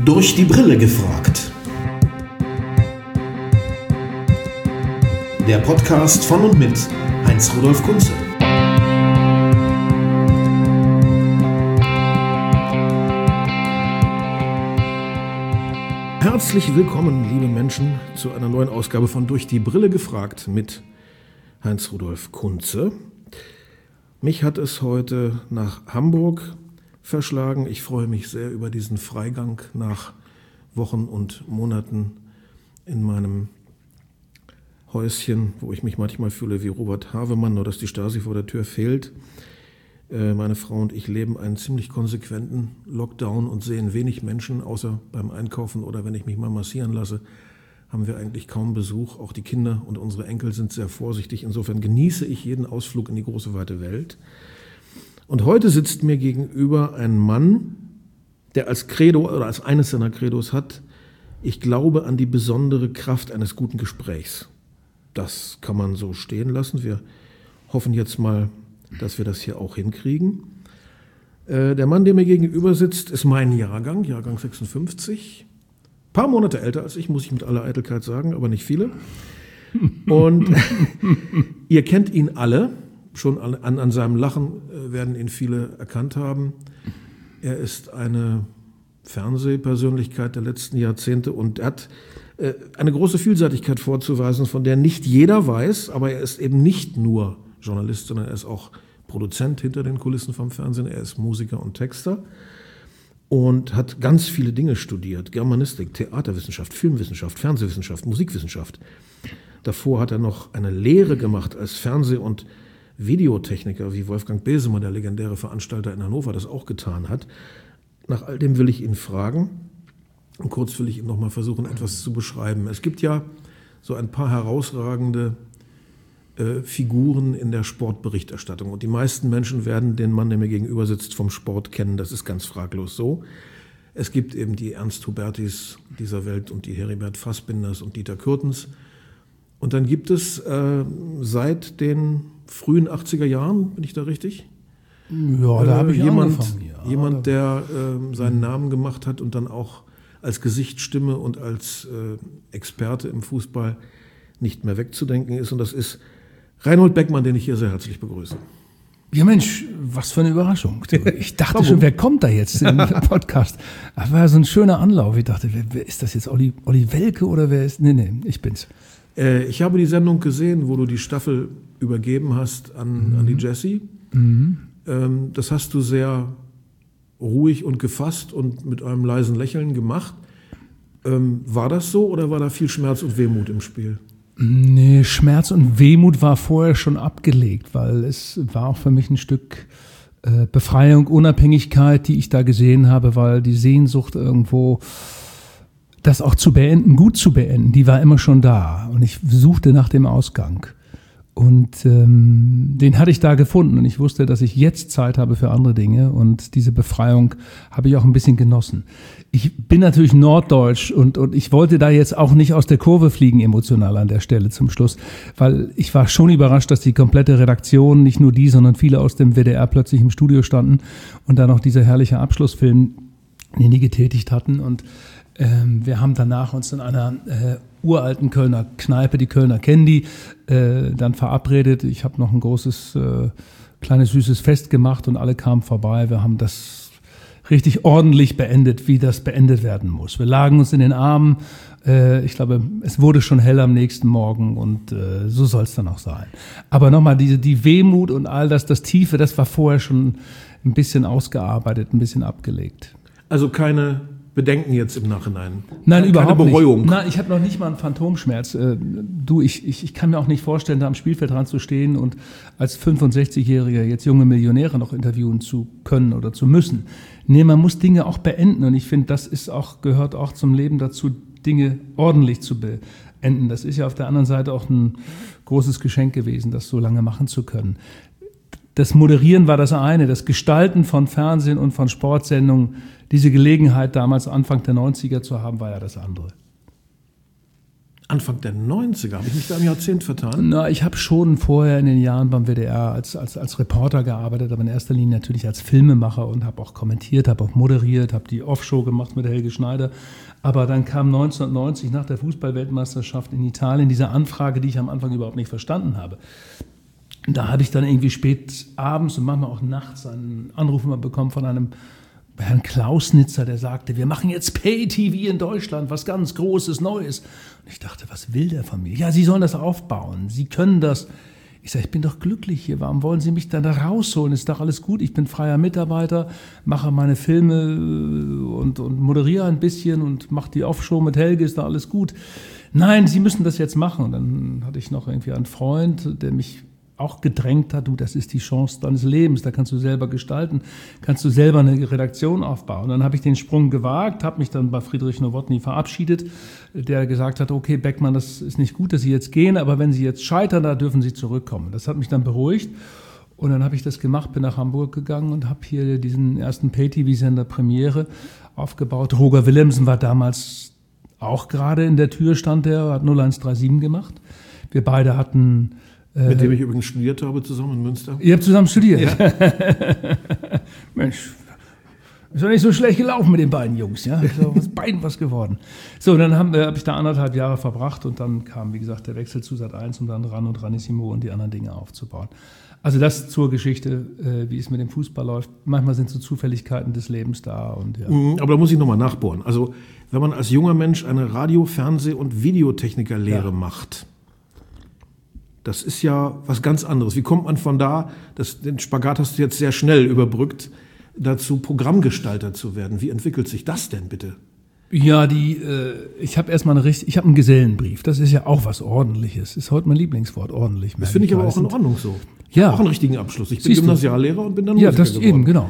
Durch die Brille gefragt. Der Podcast von und mit Heinz-Rudolf Kunze. Herzlich willkommen, liebe Menschen, zu einer neuen Ausgabe von Durch die Brille gefragt mit Heinz-Rudolf Kunze. Mich hat es heute nach Hamburg verschlagen. Ich freue mich sehr über diesen Freigang nach Wochen und Monaten in meinem Häuschen, wo ich mich manchmal fühle wie Robert Havemann, nur dass die Stasi vor der Tür fehlt. Meine Frau und ich leben einen ziemlich konsequenten Lockdown und sehen wenig Menschen, außer beim Einkaufen oder wenn ich mich mal massieren lasse, haben wir eigentlich kaum Besuch. Auch die Kinder und unsere Enkel sind sehr vorsichtig. Insofern genieße ich jeden Ausflug in die große, weite Welt. Und heute sitzt mir gegenüber ein Mann, der als Credo oder als eines seiner Credos hat: Ich glaube an die besondere Kraft eines guten Gesprächs. Das kann man so stehen lassen. Wir hoffen jetzt mal, dass wir das hier auch hinkriegen. Der Mann, der mir gegenüber sitzt, ist mein Jahrgang 56. Ein paar Monate älter als ich, muss ich mit aller Eitelkeit sagen, aber nicht viele. Und ihr kennt ihn alle. Schon an seinem Lachen werden ihn viele erkannt haben. Er ist eine Fernsehpersönlichkeit der letzten Jahrzehnte und er hat eine große Vielseitigkeit vorzuweisen, von der nicht jeder weiß, aber er ist eben nicht nur Journalist, sondern er ist auch Produzent hinter den Kulissen vom Fernsehen, er ist Musiker und Texter und hat ganz viele Dinge studiert: Germanistik, Theaterwissenschaft, Filmwissenschaft, Fernsehwissenschaft, Musikwissenschaft. Davor hat er noch eine Lehre gemacht als Fernseh- und Videotechniker, wie Wolfgang Besemer, der legendäre Veranstalter in Hannover, das auch getan hat. Nach all dem will ich ihn fragen und kurz will ich ihn noch mal versuchen, etwas zu beschreiben. Es gibt ja so ein paar herausragende Figuren in der Sportberichterstattung und die meisten Menschen werden den Mann, der mir gegenüber sitzt, vom Sport kennen. Das ist ganz fraglos so. Es gibt eben die Ernst Hubertis dieser Welt und die Heribert Fassbinders und Dieter Kürtens. Und dann gibt es seit den frühen 80er Jahren, bin ich da richtig? Ja, da habe ich angefangen. Ja, jemand, der seinen Namen gemacht hat und dann auch als Gesichtsstimme und als Experte im Fußball nicht mehr wegzudenken ist. Und das ist Reinhold Beckmann, den ich hier sehr herzlich begrüße. Ja Mensch, was für eine Überraschung. Ich dachte schon, wer kommt da jetzt in den Podcast? Das war so ein schöner Anlauf. Ich dachte, wer ist das jetzt? Olli Welke oder wer ist? Nee, ich bin's. Ich habe die Sendung gesehen, wo du die Staffel übergeben hast an die Jessie. Das hast du sehr ruhig und gefasst und mit einem leisen Lächeln gemacht. War das so oder war da viel Schmerz und Wehmut im Spiel? Nee, Schmerz und Wehmut war vorher schon abgelegt, weil es war auch für mich ein Stück Befreiung, Unabhängigkeit, die ich da gesehen habe, weil die Sehnsucht irgendwo, das auch zu beenden, gut zu beenden, die war immer schon da und ich suchte nach dem Ausgang. Und den hatte ich da gefunden und ich wusste, dass ich jetzt Zeit habe für andere Dinge und diese Befreiung habe ich auch ein bisschen genossen. Ich bin natürlich norddeutsch und ich wollte da jetzt auch nicht aus der Kurve fliegen emotional an der Stelle zum Schluss, weil ich war schon überrascht, dass die komplette Redaktion, nicht nur die, sondern viele aus dem WDR plötzlich im Studio standen und dann noch dieser herrliche Abschlussfilm, den die getätigt hatten und wir haben danach uns in einer uralten Kölner Kneipe, die Kölner kennen die, dann verabredet. Ich habe noch ein großes, kleines, süßes Fest gemacht und alle kamen vorbei. Wir haben das richtig ordentlich beendet, wie das beendet werden muss. Wir lagen uns in den Armen. Ich glaube, es wurde schon hell am nächsten Morgen und so soll es dann auch sein. Aber nochmal, die Wehmut und all das Tiefe, das war vorher schon ein bisschen ausgearbeitet, ein bisschen abgelegt. Also keine Bedenken jetzt im Nachhinein? Nein, überhaupt keine Bereuung. Nicht. Nein, ich habe noch nicht mal einen Phantomschmerz. Ich kann mir auch nicht vorstellen, da am Spielfeldrand zu stehen und als 65-Jähriger jetzt junge Millionäre noch interviewen zu können oder zu müssen. Nee, man muss Dinge auch beenden und ich finde, das gehört auch zum Leben dazu, Dinge ordentlich zu beenden. Das ist ja auf der anderen Seite auch ein großes Geschenk gewesen, das so lange machen zu können. Das Moderieren war das eine, das Gestalten von Fernsehen und von Sportsendungen, diese Gelegenheit damals Anfang der 90er zu haben, war ja das andere. Anfang der 90er, habe ich mich da im Jahrzehnt vertan? Na, ich habe schon vorher in den Jahren beim WDR als Reporter gearbeitet, aber in erster Linie natürlich als Filmemacher und habe auch kommentiert, habe auch moderiert, habe die Offshow gemacht mit Helge Schneider. Aber dann kam 1990 nach der Fußball-Weltmeisterschaft in Italien diese Anfrage, die ich am Anfang überhaupt nicht verstanden habe. Da habe ich dann irgendwie spät abends und manchmal auch nachts einen Anruf immer bekommen von einem Herrn Klausnitzer, der sagte, wir machen jetzt Pay-TV in Deutschland, was ganz Großes, Neues. Und ich dachte, was will der von mir? Ja, Sie sollen das aufbauen, Sie können das. Ich sage, ich bin doch glücklich hier, warum wollen Sie mich dann da rausholen? Ist doch alles gut, ich bin freier Mitarbeiter, mache meine Filme und moderiere ein bisschen und mache die Offshow mit Helge, ist da alles gut. Nein, Sie müssen das jetzt machen. Und dann hatte ich noch irgendwie einen Freund, der mich auch gedrängt hat, du, das ist die Chance deines Lebens, da kannst du selber gestalten, kannst du selber eine Redaktion aufbauen. Und dann habe ich den Sprung gewagt, habe mich dann bei Friedrich Nowotny verabschiedet, der gesagt hat, okay, Beckmann, das ist nicht gut, dass Sie jetzt gehen, aber wenn Sie jetzt scheitern, da dürfen Sie zurückkommen. Das hat mich dann beruhigt und dann habe ich das gemacht, bin nach Hamburg gegangen und habe hier diesen ersten Pay-TV-Sender Premiere aufgebaut. Roger Willemsen war damals auch gerade in der Tür, stand der, hat 0137 gemacht. Wir beide hatten... Mit dem ich übrigens studiert habe, zusammen in Münster. Ihr habt zusammen studiert? Ja. Mensch, ist doch nicht so schlecht gelaufen mit den beiden Jungs, ja? Ist doch beiden was geworden. So, dann habe ich da 1,5 Jahre verbracht und dann kam, wie gesagt, der Wechsel zu Sat.1, um dann RAN und Ranissimo und die anderen Dinge aufzubauen. Also das zur Geschichte, wie es mit dem Fußball läuft. Manchmal sind so Zufälligkeiten des Lebens da. Und ja. Aber da muss ich nochmal nachbohren. Also wenn man als junger Mensch eine Radio-, Fernseh- und Videotechnikerlehre macht, das ist ja was ganz anderes. Wie kommt man von da, den Spagat hast du jetzt sehr schnell überbrückt, dazu Programmgestalter zu werden? Wie entwickelt sich das denn bitte? Ja, ich habe erstmal einen Gesellenbrief. Das ist ja auch was Ordentliches. Ist heute mein Lieblingswort, ordentlich. Das finde ich aber auch in Ordnung so. Ja. Auch einen richtigen Abschluss. Ich bin Gymnasiallehrer und bin dann Musiker geworden. Ja, das eben, genau.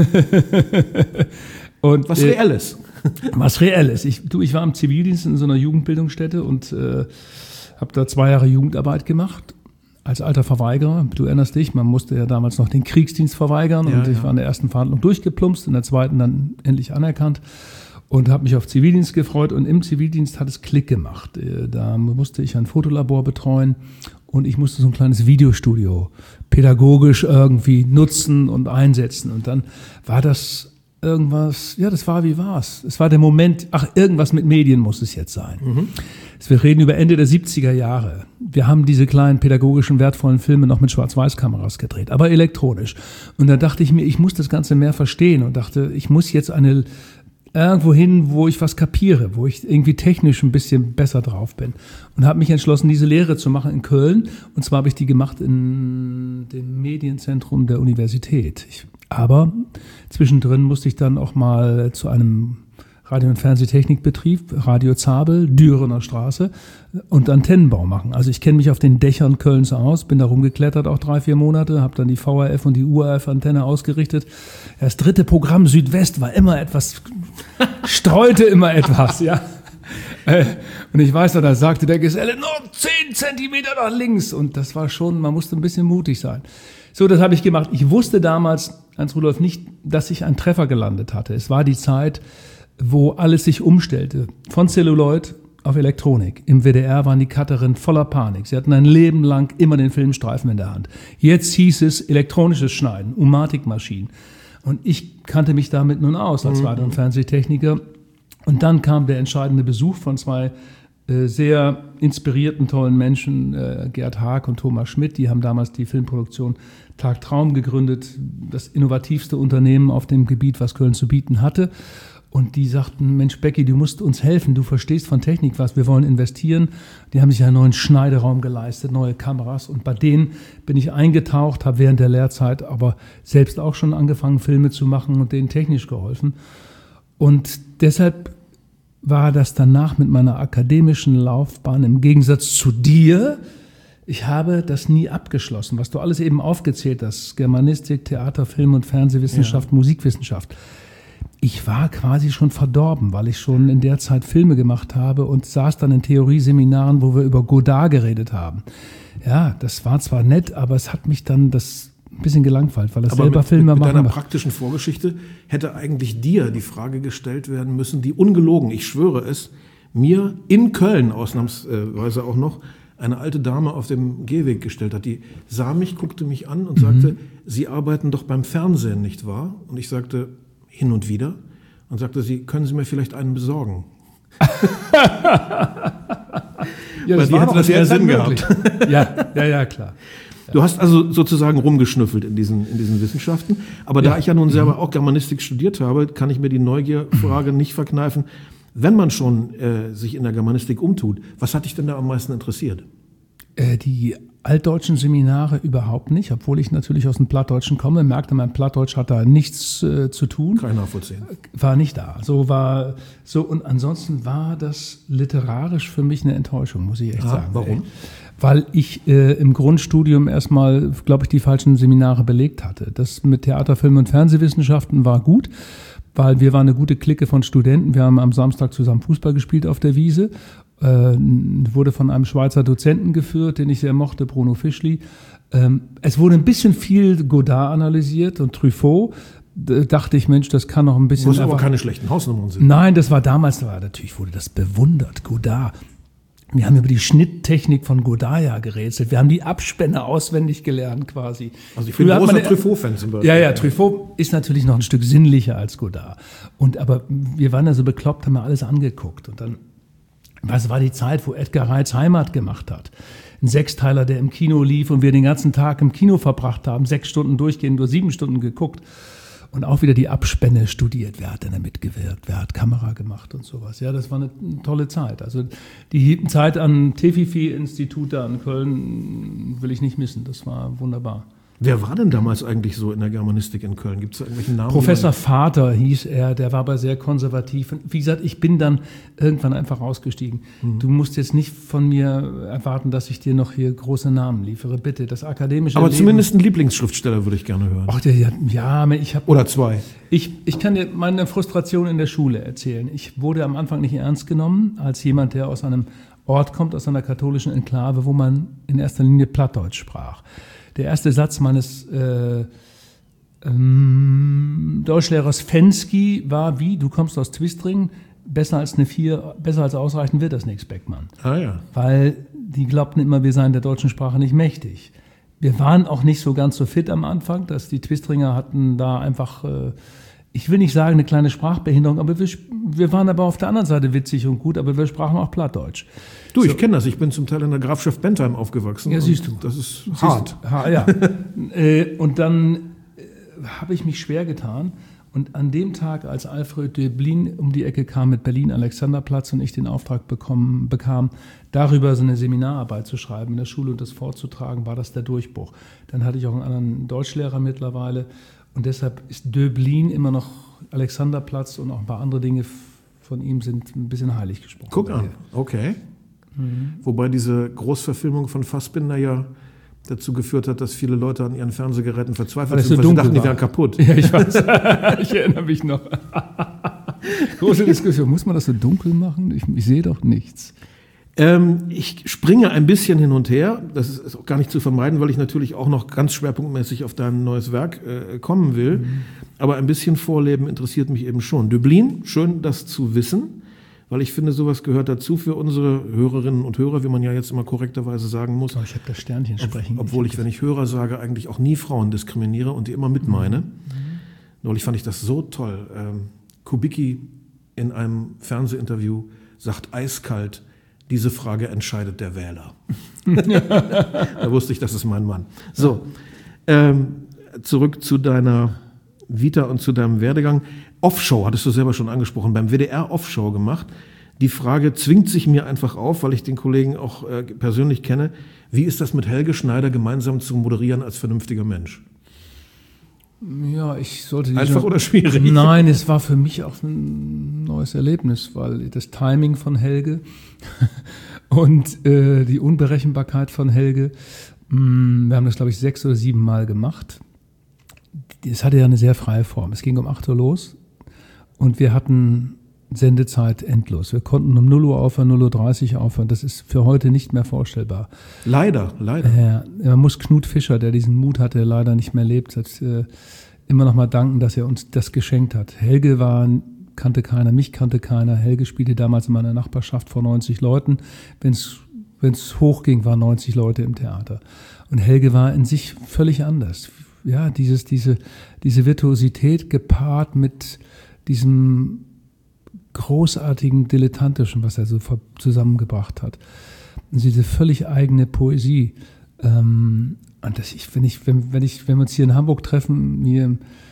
Und, was Reelles. Was Reelles. Ich war im Zivildienst in so einer Jugendbildungsstätte und habe da 2 Jahre Jugendarbeit gemacht, als alter Verweigerer. Du erinnerst dich, man musste ja damals noch den Kriegsdienst verweigern und ich war in der ersten Verhandlung durchgeplumpst, in der zweiten dann endlich anerkannt und habe mich auf Zivildienst gefreut und im Zivildienst hat es Klick gemacht. Da musste ich ein Fotolabor betreuen und ich musste so ein kleines Videostudio pädagogisch irgendwie nutzen und einsetzen und dann war das irgendwas, ja, das war, wie war's? Es war der Moment, irgendwas mit Medien muss es jetzt sein. Wir reden über Ende der 70er Jahre. Wir haben diese kleinen pädagogischen, wertvollen Filme noch mit Schwarz-Weiß-Kameras gedreht, aber elektronisch. Und da dachte ich mir, ich muss das Ganze mehr verstehen und dachte, ich muss jetzt irgendwo hin, wo ich was kapiere, wo ich irgendwie technisch ein bisschen besser drauf bin. Und habe mich entschlossen, diese Lehre zu machen in Köln. Und zwar habe ich die gemacht in dem Medienzentrum der Universität. Aber zwischendrin musste ich dann auch mal zu einem Radio- und Fernsehtechnikbetrieb, Radio Zabel, Dürener Straße und Antennenbau machen. Also ich kenne mich auf den Dächern Kölns aus, bin da rumgeklettert auch 3-4 Monate, habe dann die VHF und die UHF-Antenne ausgerichtet. Das 3. Programm Südwest war immer etwas, streute immer etwas, ja. Und ich weiß noch, da sagte der Geselle, noch 10 Zentimeter nach links. Und das war schon, man musste ein bisschen mutig sein. So, das habe ich gemacht. Ich wusste damals, Hans-Rudolf, nicht, dass ich einen Treffer gelandet hatte. Es war die Zeit, wo alles sich umstellte. Von Celluloid auf Elektronik. Im WDR waren die Cutterinnen voller Panik. Sie hatten ein Leben lang immer den Filmstreifen in der Hand. Jetzt hieß es elektronisches Schneiden, Umatic-Maschinen. Und ich kannte mich damit nun aus als Radio- und Fernsehtechniker. Und dann kam der entscheidende Besuch von 2 sehr inspirierten, tollen Menschen, Gerd Haag und Thomas Schmidt. Die haben damals die Filmproduktion Tag Traum gegründet, das innovativste Unternehmen auf dem Gebiet, was Köln zu bieten hatte. Und die sagten, Mensch, Becky, du musst uns helfen, du verstehst von Technik was, wir wollen investieren. Die haben sich einen neuen Schneideraum geleistet, neue Kameras. Und bei denen bin ich eingetaucht, habe während der Lehrzeit aber selbst auch schon angefangen, Filme zu machen und denen technisch geholfen. Und deshalb war das danach mit meiner akademischen Laufbahn im Gegensatz zu dir. Ich habe das nie abgeschlossen, was du alles eben aufgezählt hast. Germanistik, Theater, Film- und Fernsehwissenschaft, Musikwissenschaft. Ich war quasi schon verdorben, weil ich schon in der Zeit Filme gemacht habe und saß dann in Theorieseminaren, wo wir über Godard geredet haben. Ja, das war zwar nett, aber es hat mich dann ein bisschen gelangweilt, weil das aber selber Filme machen. Mit deiner praktischen Vorgeschichte hätte eigentlich dir die Frage gestellt werden müssen, die ungelogen, ich schwöre es, mir in Köln ausnahmsweise auch noch eine alte Dame auf dem Gehweg gestellt hat. Die sah mich, guckte mich an und sagte, Sie arbeiten doch beim Fernsehen, nicht wahr? Und ich sagte, hin und wieder. Und sagte sie, können Sie mir vielleicht einen besorgen? Ja, weil die hätte das mehr Sinn gehabt. Ja, klar. Du hast also sozusagen rumgeschnüffelt in diesen Wissenschaften. Aber da ich ja nun selber auch Germanistik studiert habe, kann ich mir die Neugierfrage nicht verkneifen. Wenn man schon sich in der Germanistik umtut, was hat dich denn da am meisten interessiert? Die altdeutschen Seminare überhaupt nicht, obwohl ich natürlich aus dem Plattdeutschen komme, merkte, mein Plattdeutsch hat da nichts zu tun. Kann ich nachvollziehen. War nicht da. Und ansonsten war das literarisch für mich eine Enttäuschung, muss ich echt sagen. Warum? Weil ich im Grundstudium erstmal, glaube ich, die falschen Seminare belegt hatte. Das mit Theater, Film und Fernsehwissenschaften war gut, weil wir waren eine gute Clique von Studenten. Wir haben am Samstag zusammen Fußball gespielt auf der Wiese. Wurde von einem Schweizer Dozenten geführt, den ich sehr mochte, Bruno Fischli. Es wurde ein bisschen viel Godard analysiert und Truffaut. Dachte ich, Mensch, das kann noch ein bisschen... Wo es aber keine schlechten Hausnummern sind. Nein, das war damals, natürlich wurde das bewundert, Godard. Wir haben über die Schnitttechnik von Godard ja gerätselt. Wir haben die Abspänne auswendig gelernt quasi. Also ich bin ein großer Truffaut-Fan zum Beispiel. Ja, Truffaut ist natürlich noch ein Stück sinnlicher als Godard. Aber wir waren ja so bekloppt, haben wir alles angeguckt. Und dann, was war die Zeit, wo Edgar Reitz Heimat gemacht hat? Ein Sechsteiler, der im Kino lief und wir den ganzen Tag im Kino verbracht haben, 6 Stunden durchgehend, nur 7 Stunden geguckt. Und auch wieder die Abspänne studiert. Wer hat denn da mitgewirkt? Wer hat Kamera gemacht und sowas? Ja, das war eine tolle Zeit. Also die Zeit am Tefifi-Institut da in Köln will ich nicht missen. Das war wunderbar. Wer war denn damals eigentlich so in der Germanistik in Köln? Gibt es da irgendwelchen Namen? Professor Vater hieß er, der war aber sehr konservativ. Und wie gesagt, ich bin dann irgendwann einfach ausgestiegen. Du musst jetzt nicht von mir erwarten, dass ich dir noch hier große Namen liefere. Bitte, das akademische Aber Leben, zumindest einen Lieblingsschriftsteller würde ich gerne hören. Ach, ich habe... Oder 2. Ich kann dir meine Frustration in der Schule erzählen. Ich wurde am Anfang nicht ernst genommen als jemand, der aus einem Ort kommt, aus einer katholischen Enklave, wo man in erster Linie Plattdeutsch sprach. Der erste Satz meines Deutschlehrers Fensky war wie, du kommst aus Twistring, besser als eine 4, besser als ausreichend wird das nichts, Beckmann. Ah ja. Weil die glaubten immer, wir seien der deutschen Sprache nicht mächtig. Wir waren auch nicht so ganz so fit am Anfang, dass die Twistringer hatten da einfach, ich will nicht sagen eine kleine Sprachbehinderung, aber wir waren aber auf der anderen Seite witzig und gut, aber wir sprachen auch Plattdeutsch. Du, ich kenne das. Ich bin zum Teil in der Grafschaft Bentheim aufgewachsen. Ja, siehst du. Das ist hart. Ja. Und dann habe ich mich schwer getan. Und an dem Tag, als Alfred Döblin um die Ecke kam mit Berlin-Alexanderplatz und ich den Auftrag bekam, darüber so eine Seminararbeit zu schreiben in der Schule und das vorzutragen, war das der Durchbruch. Dann hatte ich auch einen anderen Deutschlehrer mittlerweile. Und deshalb ist Döblin immer noch Alexanderplatz und auch ein paar andere Dinge von ihm sind ein bisschen heilig gesprochen. Guck an, okay. Wobei diese Großverfilmung von Fassbinder ja dazu geführt hat, dass viele Leute an ihren Fernsehgeräten verzweifelt sind, weil sie dachten, die wären kaputt. Ja, ich weiß. Ich erinnere mich noch. Große Diskussion. Muss man das so dunkel machen? Ich sehe doch nichts. Ich springe ein bisschen hin und her. Das ist auch gar nicht zu vermeiden, weil ich natürlich auch noch ganz schwerpunktmäßig auf dein neues Werk kommen will. Aber ein bisschen Vorleben interessiert mich eben schon. Döblin, schön das zu wissen, weil ich finde, sowas gehört dazu für unsere Hörerinnen und Hörer, wie man ja jetzt immer korrekterweise sagen muss. Oh, ich habe das Sternchen sprechen. Obwohl ich, wenn ich Hörer sage, eigentlich auch nie Frauen diskriminiere und die immer mit meine. Neulich fand ich das so toll. Kubicki in einem Fernsehinterview sagt eiskalt, diese Frage entscheidet der Wähler. Da wusste ich, das ist mein Mann. So, zurück zu deiner Vita und zu deinem Werdegang. Offshow, hattest du selber schon angesprochen, beim WDR Offshow gemacht. Die Frage zwingt sich mir einfach auf, weil ich den Kollegen auch persönlich kenne. Wie ist das mit Helge Schneider gemeinsam zu moderieren als vernünftiger Mensch? Ja, ich sollte... Einfach oder schwierig? Nein, es war für mich auch ein neues Erlebnis, weil das Timing von Helge und die Unberechenbarkeit von Helge, wir haben das, glaube ich, 6 oder 7 Mal gemacht. Es hatte ja eine sehr freie Form. Es ging um 8 Uhr los und wir hatten Sendezeit endlos. Wir konnten um 0 Uhr aufhören, 0:30 Uhr aufhören. Das ist für heute nicht mehr vorstellbar. Leider. Man muss Knut Fischer, der diesen Mut hatte, leider nicht mehr lebt, immer noch mal danken, dass er uns das geschenkt hat. Helge war kannte keiner, mich kannte keiner. Helge spielte damals in meiner Nachbarschaft vor 90 Leuten. Wenn es hochging, waren 90 Leute im Theater. Und Helge war in sich völlig anders. Ja, diese Virtuosität gepaart mit diesem großartigen Dilettantischen, was er so zusammengebracht hat. Und diese völlig eigene Poesie. Und wenn wir uns hier in Hamburg treffen, hier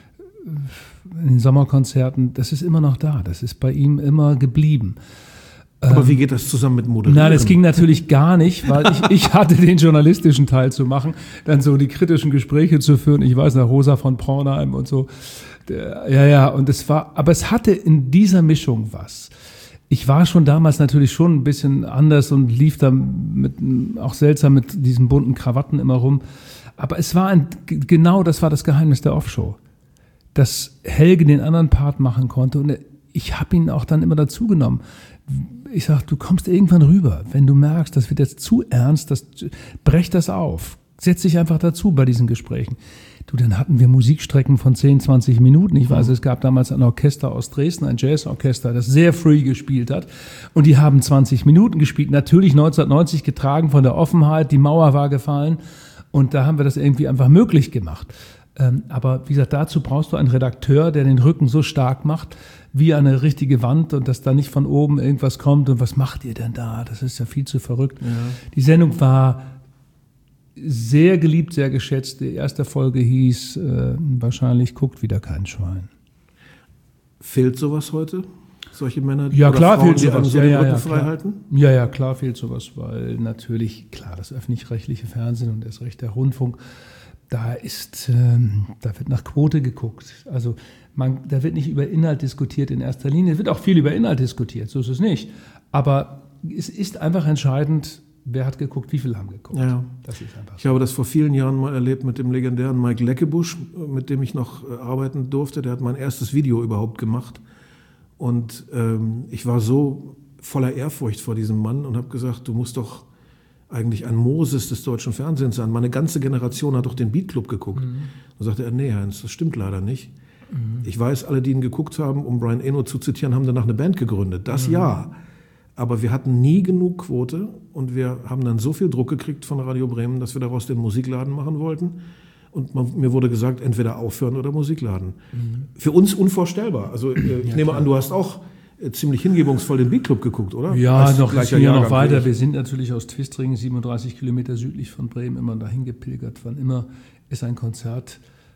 in den Sommerkonzerten, das ist immer noch da. Das ist bei ihm immer geblieben. Aber wie geht das zusammen mit Moderieren? Nein, das ging natürlich gar nicht, weil ich hatte den journalistischen Teil zu machen, dann so die kritischen Gespräche zu führen. Ich weiß noch, Rosa von Braunheim und so. Und aber es hatte in dieser Mischung was. Ich war schon damals natürlich schon ein bisschen anders und lief da auch seltsam mit diesen bunten Krawatten immer rum. Aber es war genau das war das Geheimnis der Off-Show. Dass Helge den anderen Part machen konnte und ich habe ihn auch dann immer dazu genommen. Ich sage, du kommst irgendwann rüber. Wenn du merkst, das wird jetzt zu ernst, brech das auf. Setz dich einfach dazu bei diesen Gesprächen. Dann hatten wir Musikstrecken von 10, 20 Minuten. Ich weiß, es gab damals ein Orchester aus Dresden, ein Jazzorchester, das sehr free gespielt hat. Und die haben 20 Minuten gespielt. Natürlich 1990 getragen von der Offenheit. Die Mauer war gefallen. Und da haben wir das irgendwie einfach möglich gemacht. Aber wie gesagt, dazu brauchst du einen Redakteur, der den Rücken so stark macht, wie eine richtige Wand und dass da nicht von oben irgendwas kommt und was macht ihr denn da? Das ist ja viel zu verrückt. Ja. Die Sendung war sehr geliebt, sehr geschätzt. Die erste Folge hieß wahrscheinlich guckt wieder kein Schwein. Fehlt sowas heute? Solche Männer, ja, oder klar, Frauen, fehlt die sowas. so den Rücken frei halten? Ja, klar fehlt sowas, weil natürlich, klar, das öffentlich-rechtliche Fernsehen und erst recht der Rundfunk, da wird nach Quote geguckt. Also da wird nicht über Inhalt diskutiert in erster Linie. Es wird auch viel über Inhalt diskutiert, so ist es nicht. Aber es ist einfach entscheidend, wer hat geguckt, wie viele haben geguckt. Ja. Das ist einfach so. Ich habe das vor vielen Jahren mal erlebt mit dem legendären Mike Leckebusch, mit dem ich noch arbeiten durfte. Der hat mein erstes Video überhaupt gemacht. Und ich war so voller Ehrfurcht vor diesem Mann und habe gesagt, du musst doch eigentlich ein Moses des deutschen Fernsehens sein. Meine ganze Generation hat doch den Beat Club geguckt. Dann sagte er, nee, Heinz, das stimmt leider nicht. Ich weiß, alle, die ihn geguckt haben, um Brian Eno zu zitieren, haben danach eine Band gegründet. Das ja. Aber wir hatten nie genug Quote und wir haben dann so viel Druck gekriegt von Radio Bremen, dass wir daraus den Musikladen machen wollten. Und mir wurde gesagt, entweder aufhören oder Musikladen. Für uns unvorstellbar. Also ich nehme an, du hast auch ziemlich hingebungsvoll den Beat Club geguckt, oder? Ja, noch weiter. Wir sind natürlich aus Twistringen, 37 Kilometer südlich von Bremen, immer dahin gepilgert. Wann immer ist ein Konzert.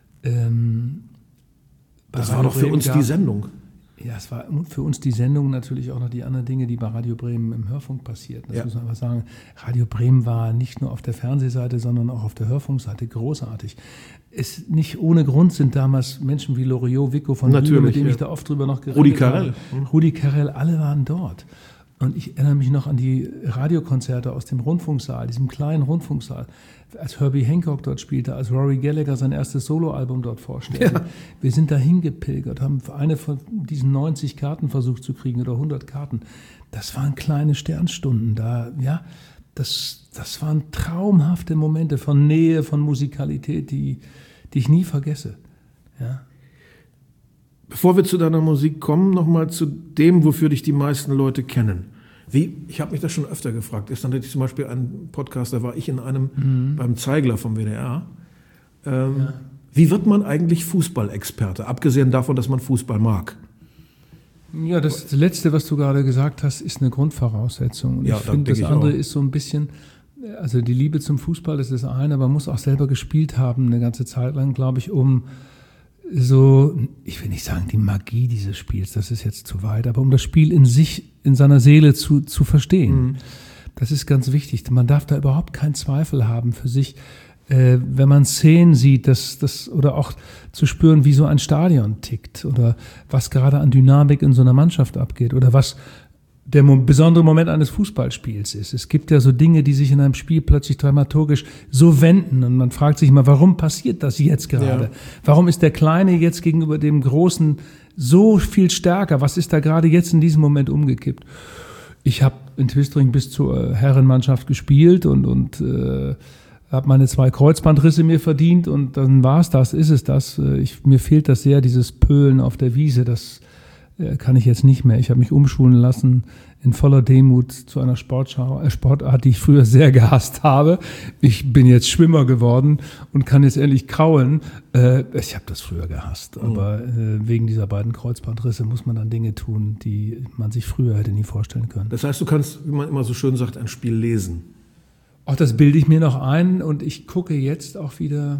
Das war doch für uns die Sendung. Ja, es war für uns die Sendung, natürlich auch noch die anderen Dinge, die bei Radio Bremen im Hörfunk passierten. Das muss man einfach sagen. Radio Bremen war nicht nur auf der Fernsehseite, sondern auch auf der Hörfunkseite großartig. Nicht ohne Grund sind damals Menschen wie Loriot, Vico von Bülow, mit dem ich da oft drüber noch geredet habe. Rudi Carrell, alle waren dort. Und ich erinnere mich noch an die Radiokonzerte aus dem Rundfunksaal, diesem kleinen Rundfunksaal, als Herbie Hancock dort spielte, als Rory Gallagher sein erstes Soloalbum dort vorstellte. Ja. Wir sind da hingepilgert, haben eine von diesen 90 Karten versucht zu kriegen oder 100 Karten. Das waren kleine Sternstunden da, ja. Das waren traumhafte Momente von Nähe, von Musikalität, die ich nie vergesse. Ja. Bevor wir zu deiner Musik kommen, nochmal zu dem, wofür dich die meisten Leute kennen. Ich habe mich das schon öfter gefragt. Gestern hatte ich zum Beispiel einen Podcast, da war ich in einem beim Zeigler vom WDR. Wie wird man eigentlich Fußballexperte, abgesehen davon, dass man Fußball mag? Ja, das Letzte, was du gerade gesagt hast, ist eine Grundvoraussetzung. Und ich finde, das andere ist so ein bisschen, also die Liebe zum Fußball, das ist das eine, aber man muss auch selber gespielt haben, eine ganze Zeit lang, glaube ich, um so, ich will nicht sagen die Magie dieses Spiels, das ist jetzt zu weit, aber um das Spiel in sich, in seiner Seele zu verstehen. Das ist ganz wichtig. Man darf da überhaupt keinen Zweifel haben für sich, wenn man Szenen sieht, oder auch zu spüren, wie so ein Stadion tickt oder was gerade an Dynamik in so einer Mannschaft abgeht oder was der besondere Moment eines Fußballspiels ist. Es gibt ja so Dinge, die sich in einem Spiel plötzlich dramaturgisch so wenden und man fragt sich mal, warum passiert das jetzt gerade? Ja. Warum ist der Kleine jetzt gegenüber dem Großen so viel stärker? Was ist da gerade jetzt in diesem Moment umgekippt? Ich habe in Twistringen bis zur Herrenmannschaft gespielt und habe meine 2 Kreuzbandrisse mir verdient und dann war es das, ist es das. Mir fehlt das sehr, dieses Pölen auf der Wiese, das kann ich jetzt nicht mehr. Ich habe mich umschulen lassen in voller Demut zu einer Sportart, die ich früher sehr gehasst habe. Ich bin jetzt Schwimmer geworden und kann jetzt endlich kraulen. Ich habe das früher gehasst, aber wegen dieser beiden Kreuzbandrisse muss man dann Dinge tun, die man sich früher hätte nie vorstellen können. Das heißt, du kannst, wie man immer so schön sagt, ein Spiel lesen. Auch das bilde ich mir noch ein und ich gucke jetzt auch wieder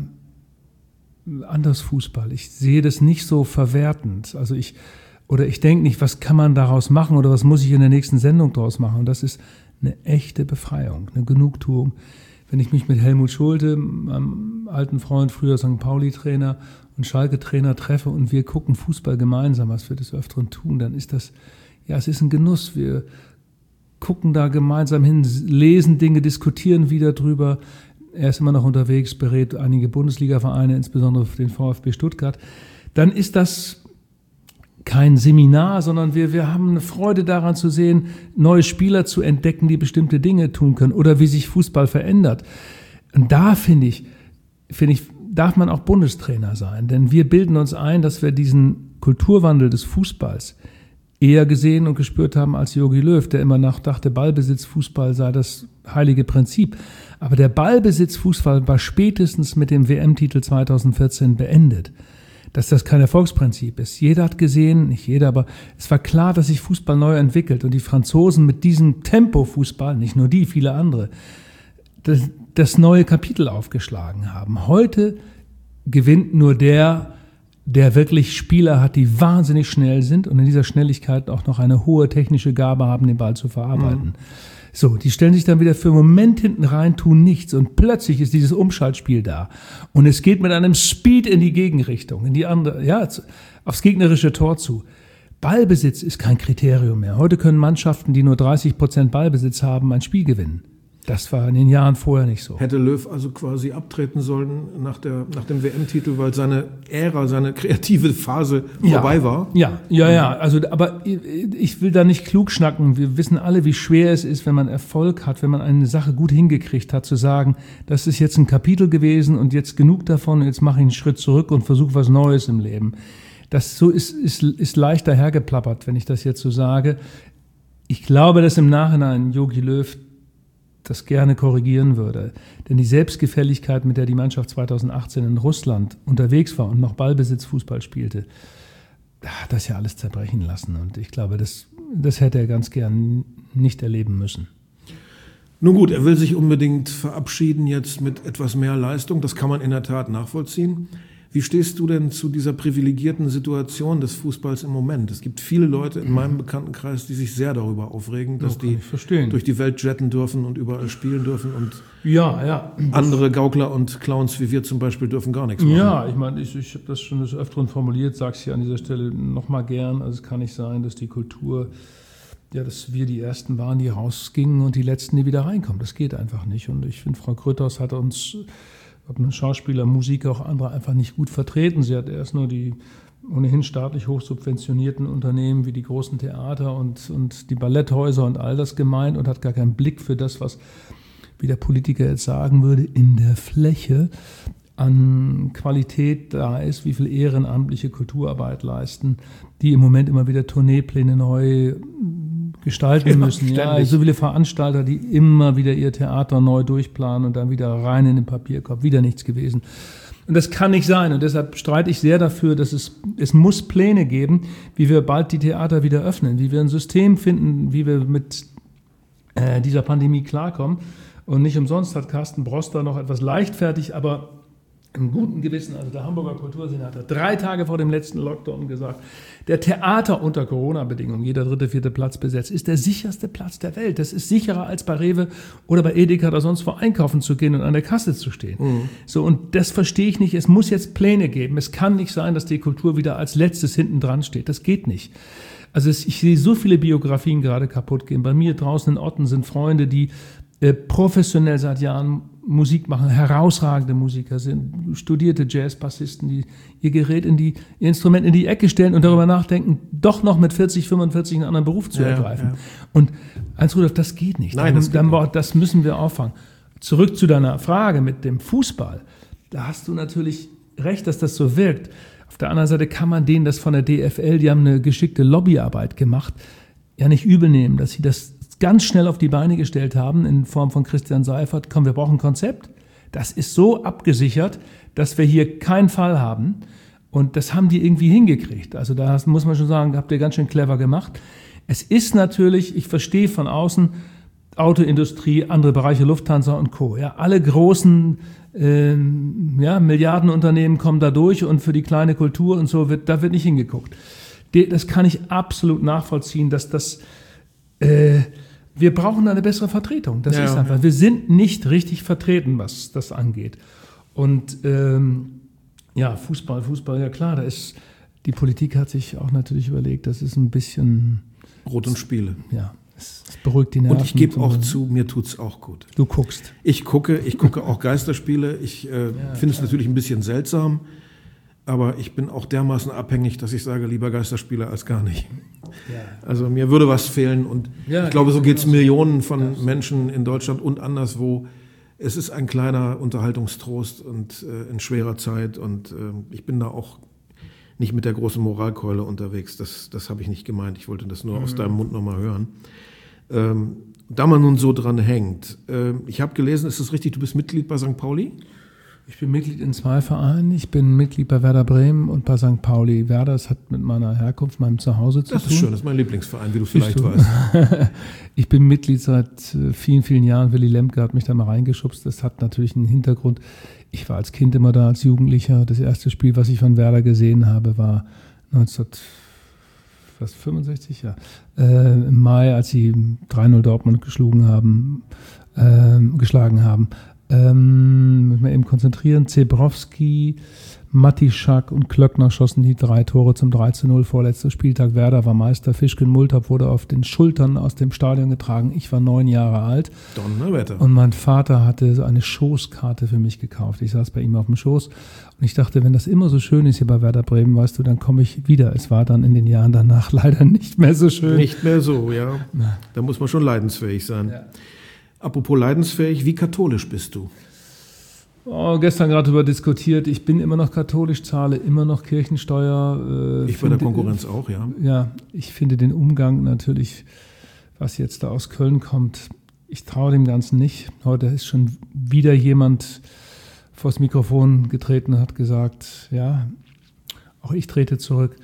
anders Fußball. Ich sehe das nicht so verwertend. Also ich denke nicht, was kann man daraus machen oder was muss ich in der nächsten Sendung daraus machen. Und das ist eine echte Befreiung, eine Genugtuung. Wenn ich mich mit Helmut Schulte, meinem alten Freund, früher St. Pauli-Trainer und Schalke-Trainer treffe und wir gucken Fußball gemeinsam, was wir des Öfteren tun, dann ist das, ja, es ist ein Genuss. Wir gucken da gemeinsam hin, lesen Dinge, diskutieren wieder drüber. Er ist immer noch unterwegs, berät einige Bundesliga-Vereine, insbesondere den VfB Stuttgart. Dann ist das kein Seminar, sondern wir haben eine Freude daran zu sehen, neue Spieler zu entdecken, die bestimmte Dinge tun können oder wie sich Fußball verändert. Und da finde ich, darf man auch Bundestrainer sein, denn wir bilden uns ein, dass wir diesen Kulturwandel des Fußballs eher gesehen und gespürt haben als Jogi Löw, der immer dachte, Ballbesitzfußball sei das heilige Prinzip. Aber der Ballbesitzfußball war spätestens mit dem WM-Titel 2014 beendet. Dass das kein Erfolgsprinzip ist. Jeder hat gesehen, nicht jeder, aber es war klar, dass sich Fußball neu entwickelt und die Franzosen mit diesem Tempo-Fußball, nicht nur die, viele andere, das neue Kapitel aufgeschlagen haben. Heute gewinnt nur der wirklich Spieler hat, die wahnsinnig schnell sind und in dieser Schnelligkeit auch noch eine hohe technische Gabe haben, den Ball zu verarbeiten. So, die stellen sich dann wieder für einen Moment hinten rein, tun nichts und plötzlich ist dieses Umschaltspiel da. Und es geht mit einem Speed in die Gegenrichtung, in die andere, ja, aufs gegnerische Tor zu. Ballbesitz ist kein Kriterium mehr. Heute können Mannschaften, die nur 30% Ballbesitz haben, ein Spiel gewinnen. Das war in den Jahren vorher nicht so. Hätte Löw also quasi abtreten sollen nach dem WM-Titel, weil seine Ära, seine kreative Phase vorbei war? Ja. Also, aber ich will da nicht klug schnacken. Wir wissen alle, wie schwer es ist, wenn man Erfolg hat, wenn man eine Sache gut hingekriegt hat, zu sagen, das ist jetzt ein Kapitel gewesen und jetzt genug davon, jetzt mache ich einen Schritt zurück und versuche was Neues im Leben. Das so ist leicht dahergeplappert, wenn ich das jetzt so sage. Ich glaube, dass im Nachhinein Jogi Löw das gerne korrigieren würde. Denn die Selbstgefälligkeit, mit der die Mannschaft 2018 in Russland unterwegs war und noch Ballbesitzfußball spielte, hat das ja alles zerbrechen lassen. Und ich glaube, das hätte er ganz gern nicht erleben müssen. Nun gut, er will sich unbedingt verabschieden jetzt mit etwas mehr Leistung. Das kann man in der Tat nachvollziehen. Wie stehst du denn zu dieser privilegierten Situation des Fußballs im Moment? Es gibt viele Leute in meinem Bekanntenkreis, die sich sehr darüber aufregen, dass die durch die Welt jetten dürfen und überall spielen dürfen und andere Gaukler und Clowns wie wir zum Beispiel dürfen gar nichts machen. Ja, ich meine, ich habe das schon des Öfteren formuliert, sage es hier an dieser Stelle nochmal gern. Also es kann nicht sein, dass die Kultur, dass wir die Ersten waren, die rausgingen und die Letzten, die wieder reinkommen. Das geht einfach nicht. Und ich finde, Frau Grütters hat uns, ob ein Schauspieler, Musiker, auch andere, einfach nicht gut vertreten. Sie hat erst nur die ohnehin staatlich hochsubventionierten Unternehmen wie die großen Theater und die Balletthäuser und all das gemeint und hat gar keinen Blick für das, was, wie der Politiker jetzt sagen würde, in der Fläche an Qualität da ist, wie viel ehrenamtliche Kulturarbeit leisten, die im Moment immer wieder Tourneepläne neu gestalten müssen. Ja, so viele Veranstalter, die immer wieder ihr Theater neu durchplanen und dann wieder rein in den Papierkorb, wieder nichts gewesen. Und das kann nicht sein. Und deshalb streite ich sehr dafür, dass es muss Pläne geben, wie wir bald die Theater wieder öffnen, wie wir ein System finden, wie wir mit dieser Pandemie klarkommen. Und nicht umsonst hat Carsten Broster noch etwas leichtfertig, aber im guten Gewissen, also der Hamburger Kultursenator, 3 Tage vor dem letzten Lockdown gesagt, der Theater unter Corona-Bedingungen, jeder 3., 4. Platz besetzt, ist der sicherste Platz der Welt. Das ist sicherer als bei Rewe oder bei Edeka oder sonst wo einkaufen zu gehen und an der Kasse zu stehen. So, und das verstehe ich nicht. Es muss jetzt Pläne geben. Es kann nicht sein, dass die Kultur wieder als letztes hinten dran steht. Das geht nicht. Also ich sehe so viele Biografien gerade kaputt gehen. Bei mir draußen in Otten sind Freunde, die professionell seit Jahren Musik machen, herausragende Musiker sind, studierte Jazzbassisten, die ihr Instrument in die Ecke stellen und darüber nachdenken, doch noch mit 40, 45 einen anderen Beruf zu ergreifen. Ja. Und Heinz-Rudolf, das geht nicht. Nein, das müssen wir auffangen. Zurück zu deiner Frage mit dem Fußball. Da hast du natürlich recht, dass das so wirkt. Auf der anderen Seite kann man denen das von der DFL, die haben eine geschickte Lobbyarbeit gemacht, ja nicht übel nehmen, dass sie das ganz schnell auf die Beine gestellt haben in Form von Christian Seifert. Komm, wir brauchen ein Konzept. Das ist so abgesichert, dass wir hier keinen Fall haben. Und das haben die irgendwie hingekriegt. Also da muss man schon sagen, habt ihr ganz schön clever gemacht. Es ist natürlich, ich verstehe von außen, Autoindustrie, andere Bereiche, Lufthansa und Co. Ja, alle großen Milliardenunternehmen kommen da durch und für die kleine Kultur und so da wird nicht hingeguckt. Das kann ich absolut nachvollziehen, dass das wir brauchen eine bessere Vertretung. Das ist einfach. Wir sind nicht richtig vertreten, was das angeht. Und Fußball, ja klar, die Politik hat sich auch natürlich überlegt, das ist ein bisschen Brot und Spiele. Ja. Es beruhigt die Nerven. Und ich gebe auch zu, mir tut's auch gut. Du guckst. Ich gucke auch Geisterspiele. Ich finde es natürlich ein bisschen seltsam, aber ich bin auch dermaßen abhängig, dass ich sage, lieber Geisterspiele als gar nicht. Ja. Also mir würde was fehlen und ich glaube, so geht's Millionen von Menschen in Deutschland und anderswo. Es ist ein kleiner Unterhaltungstrost und in schwerer Zeit und ich bin da auch nicht mit der großen Moralkeule unterwegs. Das habe ich nicht gemeint. Ich wollte das nur aus deinem Mund nochmal hören. Da man nun so dran hängt. Ich habe gelesen, ist es richtig, du bist Mitglied bei St. Pauli? Ich bin Mitglied in 2 Vereinen. Ich bin Mitglied bei Werder Bremen und bei St. Pauli. Werder, das hat mit meiner Herkunft, meinem Zuhause zu tun. Das ist schön, das ist mein Lieblingsverein, wie du vielleicht weißt. Ich bin Mitglied seit vielen, vielen Jahren. Willy Lemke hat mich da mal reingeschubst. Das hat natürlich einen Hintergrund. Ich war als Kind immer da, als Jugendlicher. Das erste Spiel, was ich von Werder gesehen habe, war 1965, im Mai, als sie 3-0 Dortmund geschlagen haben. Müssen wir eben konzentrieren. Zebrowski, Matischak und Klöckner schossen die 3 Tore zum 3:0. Vorletzter Spieltag. Werder war Meister. Fischken Multap wurde auf den Schultern aus dem Stadion getragen. Ich war 9 Jahre alt. Donnerwetter. Und mein Vater hatte eine Schoßkarte für mich gekauft. Ich saß bei ihm auf dem Schoß. Und ich dachte, wenn das immer so schön ist hier bei Werder Bremen, weißt du, dann komme ich wieder. Es war dann in den Jahren danach leider nicht mehr so schön. Nicht mehr so, ja. Da muss man schon leidensfähig sein. Ja. Apropos leidensfähig, wie katholisch bist du? Gestern gerade darüber diskutiert. Ich bin immer noch katholisch, zahle immer noch Kirchensteuer. Ich bei der Konkurrenz auch, ja. Ja, ich finde den Umgang natürlich, was jetzt da aus Köln kommt, ich traue dem Ganzen nicht. Heute ist schon wieder jemand vors Mikrofon getreten und hat gesagt, ja, auch ich trete zurück.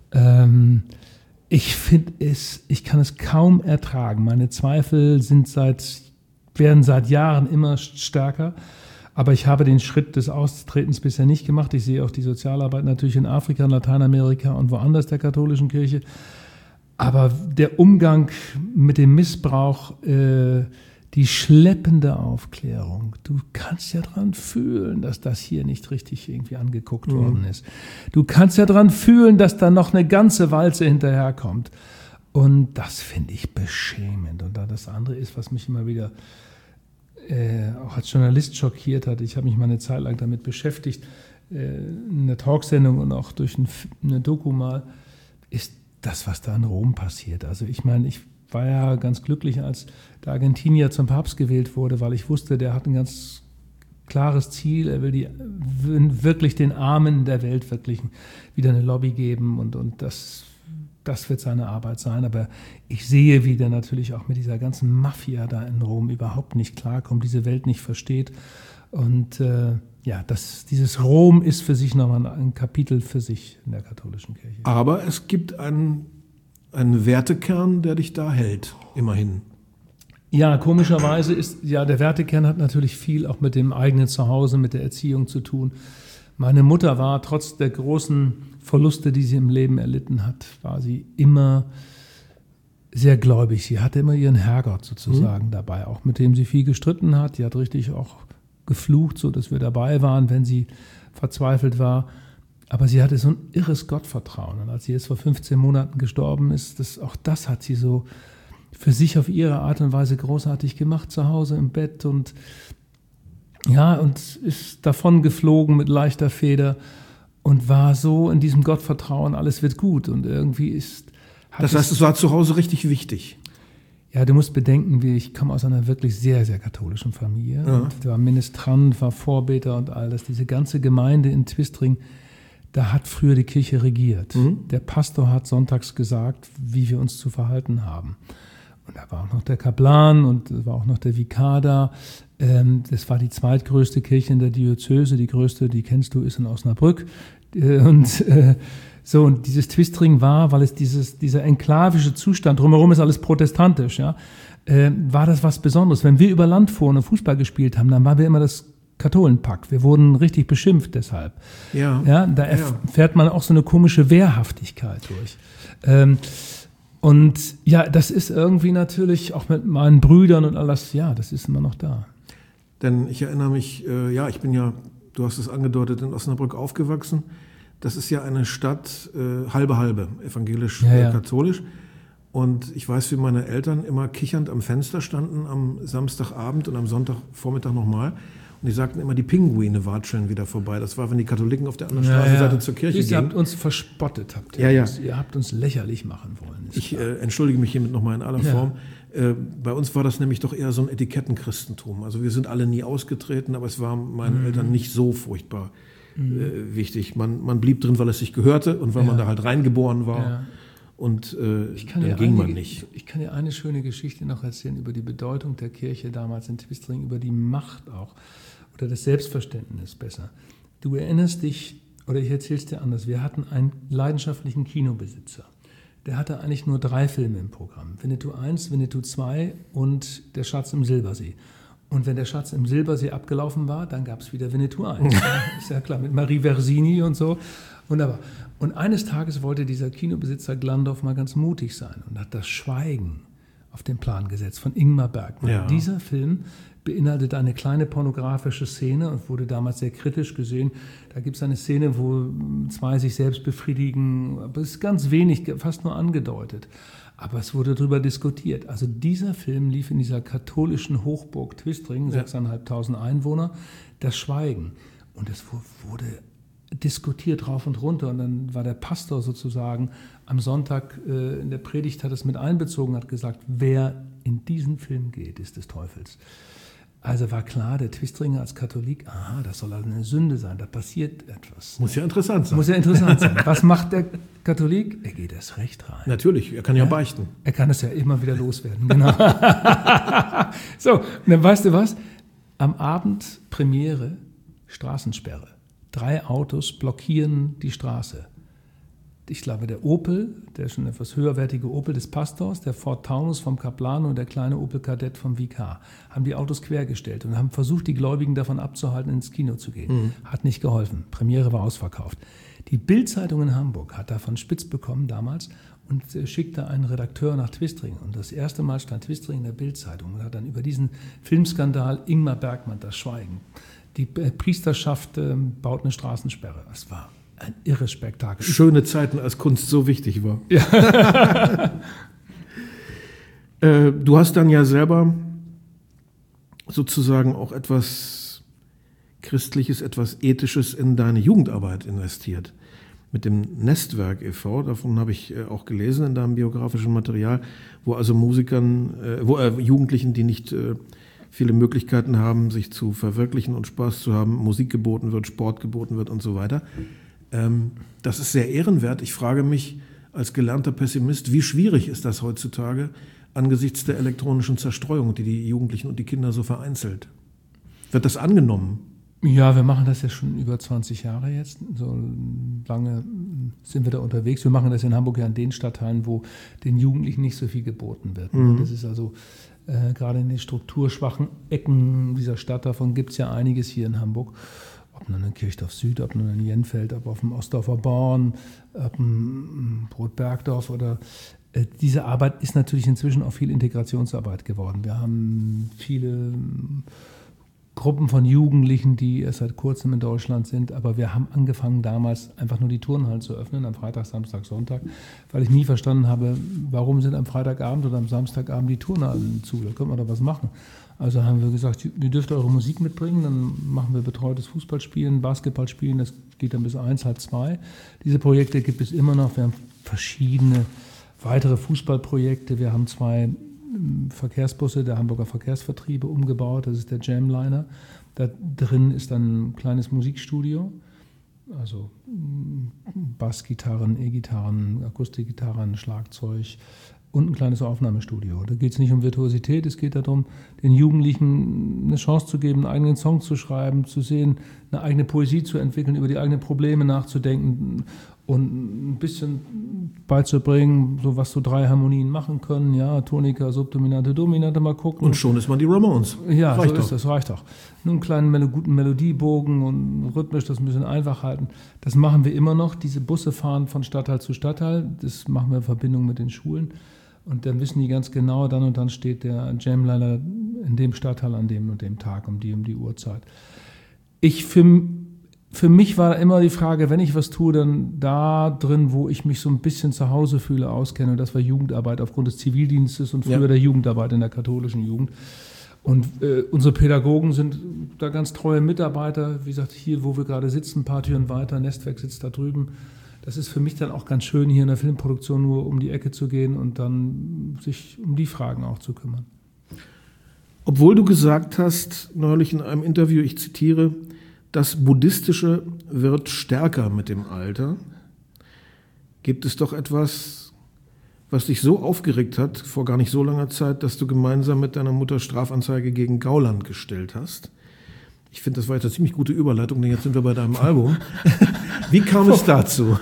Ich kann es kaum ertragen. Meine Zweifel werden seit Jahren immer stärker. Aber ich habe den Schritt des Austretens bisher nicht gemacht. Ich sehe auch die Sozialarbeit natürlich in Afrika, in Lateinamerika und woanders der katholischen Kirche. Aber der Umgang mit dem Missbrauch, die schleppende Aufklärung, du kannst ja dran fühlen, dass das hier nicht richtig irgendwie angeguckt worden ist. Du kannst ja dran fühlen, dass da noch eine ganze Walze hinterherkommt. Und das finde ich beschämend. Und da das andere ist, was mich immer wieder auch als Journalist schockiert hat. Ich habe mich mal eine Zeit lang damit beschäftigt, in der Talksendung und auch durch eine Doku mal, ist das, was da in Rom passiert. Also ich meine, ich war ja ganz glücklich, als der Argentinier zum Papst gewählt wurde, weil ich wusste, der hat ein ganz klares Ziel. Er will wirklich den Armen der Welt wirklich wieder eine Lobby geben und das wird seine Arbeit sein. Aber ich sehe, wie der natürlich auch mit dieser ganzen Mafia da in Rom überhaupt nicht klarkommt, diese Welt nicht versteht. Und dieses Rom ist für sich nochmal ein Kapitel für sich in der katholischen Kirche. Aber es gibt einen Wertekern, der dich da hält, immerhin. Ja, komischerweise der Wertekern hat natürlich viel auch mit dem eigenen Zuhause, mit der Erziehung zu tun. Meine Mutter war trotz der großen Verluste, die sie im Leben erlitten hat, war sie immer sehr gläubig. Sie hatte immer ihren Herrgott sozusagen dabei, auch mit dem sie viel gestritten hat. Die hat richtig auch geflucht, so dass wir dabei waren, wenn sie verzweifelt war. Aber sie hatte so ein irres Gottvertrauen. Und als sie jetzt vor 15 Monaten gestorben ist, das hat sie so für sich auf ihre Art und Weise großartig gemacht, zu Hause im Bett und ist davon geflogen mit leichter Feder und war so in diesem Gottvertrauen, alles wird gut. Und irgendwie Das heißt, es war zu Hause richtig wichtig. Ja, du musst bedenken, ich komme aus einer wirklich sehr, sehr katholischen Familie. Ja. Und war Ministrant, war Vorbeter und all das. Diese ganze Gemeinde in Twistring, da hat früher die Kirche regiert. Der Pastor hat sonntags gesagt, wie wir uns zu verhalten haben. Und da war auch noch der Kaplan und da war auch noch der Vikar da. Das war die zweitgrößte Kirche in der Diözese. Die größte, die kennst du, ist in Osnabrück. Und dieses Twistring war, weil es dieser enklavische Zustand, drumherum ist alles protestantisch, ja, war das was Besonderes. Wenn wir über Land fuhren und Fußball gespielt haben, dann waren wir immer das Katholenpack. Wir wurden richtig beschimpft deshalb. Da erfährt man auch so eine komische Wehrhaftigkeit durch. Und ja, das ist irgendwie natürlich auch mit meinen Brüdern und alles, ja, das ist immer noch da. Denn ich erinnere mich, ich bin ja, du hast es angedeutet, in Osnabrück aufgewachsen. Das ist ja eine Stadt halbe, evangelisch-katholisch. Und ich weiß, wie meine Eltern immer kichernd am Fenster standen am Samstagabend und am Sonntagvormittag nochmal. Und die sagten immer, die Pinguine watscheln wieder vorbei. Das war, wenn die Katholiken auf der anderen Straßenseite zur Kirche gingen. Ihr habt uns verspottet, ihr habt uns lächerlich machen wollen. Ich entschuldige mich hiermit nochmal in aller Form. Bei uns war das nämlich doch eher so ein Etikettenchristentum. Also wir sind alle nie ausgetreten, aber es war meinen Eltern nicht so furchtbar wichtig. Man blieb drin, weil es sich gehörte und weil man da halt reingeboren war. Ja. Und dann ging man nicht. Ich kann dir eine schöne Geschichte noch erzählen über die Bedeutung der Kirche damals in Twistring, über die Macht auch oder das Selbstverständnis besser. Du erinnerst dich, oder ich erzähle es dir anders, wir hatten einen leidenschaftlichen Kinobesitzer. Der hatte eigentlich nur 3 Filme im Programm. Winnetou 1, Winnetou 2 und Der Schatz im Silbersee. Und wenn der Schatz im Silbersee abgelaufen war, dann gab es wieder Winnetou 1. Ist ja klar, mit Marie Versini und so. Wunderbar. Und eines Tages wollte dieser Kinobesitzer Glandorf mal ganz mutig sein und hat das Schweigen auf den Plan gesetzt von Ingmar Bergman. Ja. Dieser Film beinhaltet eine kleine pornografische Szene und wurde damals sehr kritisch gesehen. Da gibt es eine Szene, wo 2 sich selbst befriedigen, aber es ist ganz wenig, fast nur angedeutet. Aber es wurde darüber diskutiert. Also dieser Film lief in dieser katholischen Hochburg Twistring, 6.500 Einwohner, das Schweigen. Und es wurde diskutiert rauf und runter. Und dann war der Pastor sozusagen am Sonntag in der Predigt, hat es mit einbezogen, hat gesagt, wer in diesen Film geht, ist des Teufels. Also war klar, der Twistringer als Katholik, das soll also eine Sünde sein, da passiert etwas. Muss ja interessant sein. Was macht der Katholik? Er geht erst recht rein. Natürlich, er kann ja beichten. Er kann es ja immer wieder loswerden, genau. So, dann weißt du was? Am Abend Premiere, Straßensperre. 3 Autos blockieren die Straße. Ich glaube, der Opel, der schon etwas höherwertige Opel des Pastors, der Ford Taunus vom Kaplan und der kleine Opel Kadett vom Vikar, haben die Autos quergestellt und haben versucht, die Gläubigen davon abzuhalten, ins Kino zu gehen. Hat nicht geholfen. Premiere war ausverkauft. Die Bild-Zeitung in Hamburg hat davon spitz bekommen damals und schickte einen Redakteur nach Twistring. Und das erste Mal stand Twistring in der Bild-Zeitung und hat dann über diesen Filmskandal Ingmar Bergman, das Schweigen. Die Priesterschaft baut eine Straßensperre. Das war ein irres Spektakel. Schöne Zeiten, als Kunst so wichtig war. Ja. Du hast dann ja selber sozusagen auch etwas Christliches, etwas Ethisches in deine Jugendarbeit investiert. Mit dem Nestwerk e.V., davon habe ich auch gelesen in deinem biografischen Material, wo also Jugendlichen, die nicht viele Möglichkeiten haben, sich zu verwirklichen und Spaß zu haben, Musik geboten wird, Sport geboten wird und so weiter. Das ist sehr ehrenwert. Ich frage mich als gelernter Pessimist, wie schwierig ist das heutzutage angesichts der elektronischen Zerstreuung, die die Jugendlichen und die Kinder so vereinzelt? Wird das angenommen? Ja, wir machen das ja schon über 20 Jahre jetzt. So lange sind wir da unterwegs. Wir machen das in Hamburg ja in den Stadtteilen, wo den Jugendlichen nicht so viel geboten wird. Das ist also gerade in den strukturschwachen Ecken dieser Stadt, davon gibt es ja einiges hier in Hamburg. Ob nun in Kirchdorf Süd, ob nun in Jenfeld, ob auf dem Ostdorfer Born, ob in Brotbergdorf oder diese Arbeit ist natürlich inzwischen auch viel Integrationsarbeit geworden. Wir haben viele Gruppen von Jugendlichen, die erst seit kurzem in Deutschland sind, aber wir haben angefangen damals einfach nur die Turnhallen zu öffnen, am Freitag, Samstag, Sonntag, weil ich nie verstanden habe, warum sind am Freitagabend oder am Samstagabend die Turnhallen zu, da können wir doch was machen. Also haben wir gesagt, ihr dürft eure Musik mitbringen, dann machen wir betreutes Fußballspielen, Basketballspielen, das geht dann bis 1, halb 2. Diese Projekte gibt es immer noch, wir haben verschiedene weitere Fußballprojekte, wir haben 2 Verkehrsbusse der Hamburger Verkehrsvertriebe umgebaut, das ist der Jamliner. Da drin ist dann ein kleines Musikstudio. Also Bassgitarren, E-Gitarren, Akustikgitarren, Schlagzeug und ein kleines Aufnahmestudio. Da geht es nicht um Virtuosität, es geht darum, den Jugendlichen eine Chance zu geben, einen eigenen Song zu schreiben, zu sehen, eine eigene Poesie zu entwickeln, über die eigenen Probleme nachzudenken und ein bisschen beizubringen, so was so 3 Harmonien machen können, ja, Tonika, Subdominante, Dominante, mal gucken. Und schon ist man die Ramones. Ja, reicht so doch. ist das, reicht auch. Nur einen kleinen guten Melodiebogen und rhythmisch das ein bisschen einfach halten. Das machen wir immer noch. Diese Busse fahren von Stadtteil zu Stadtteil. Das machen wir in Verbindung mit den Schulen. Und dann wissen die ganz genau, dann und dann steht der Jamliner in dem Stadtteil an dem und dem Tag um die Uhrzeit. Für mich war immer die Frage, wenn ich was tue, dann da drin, wo ich mich so ein bisschen zu Hause fühle, auskenne. Und das war Jugendarbeit aufgrund des Zivildienstes und früher der Jugendarbeit in der katholischen Jugend. Und unsere Pädagogen sind da ganz treue Mitarbeiter. Wie gesagt, hier, wo wir gerade sitzen, ein paar Türen weiter, Nestwerk sitzt da drüben. Das ist für mich dann auch ganz schön, hier in der Filmproduktion nur um die Ecke zu gehen und dann sich um die Fragen auch zu kümmern. Obwohl du gesagt hast, neulich in einem Interview, ich zitiere, das Buddhistische wird stärker mit dem Alter, gibt es doch etwas, was dich so aufgeregt hat, vor gar nicht so langer Zeit, dass du gemeinsam mit deiner Mutter Strafanzeige gegen Gauland gestellt hast. Ich finde, das war jetzt eine ziemlich gute Überleitung, denn jetzt sind wir bei deinem Album. Wie kam es dazu?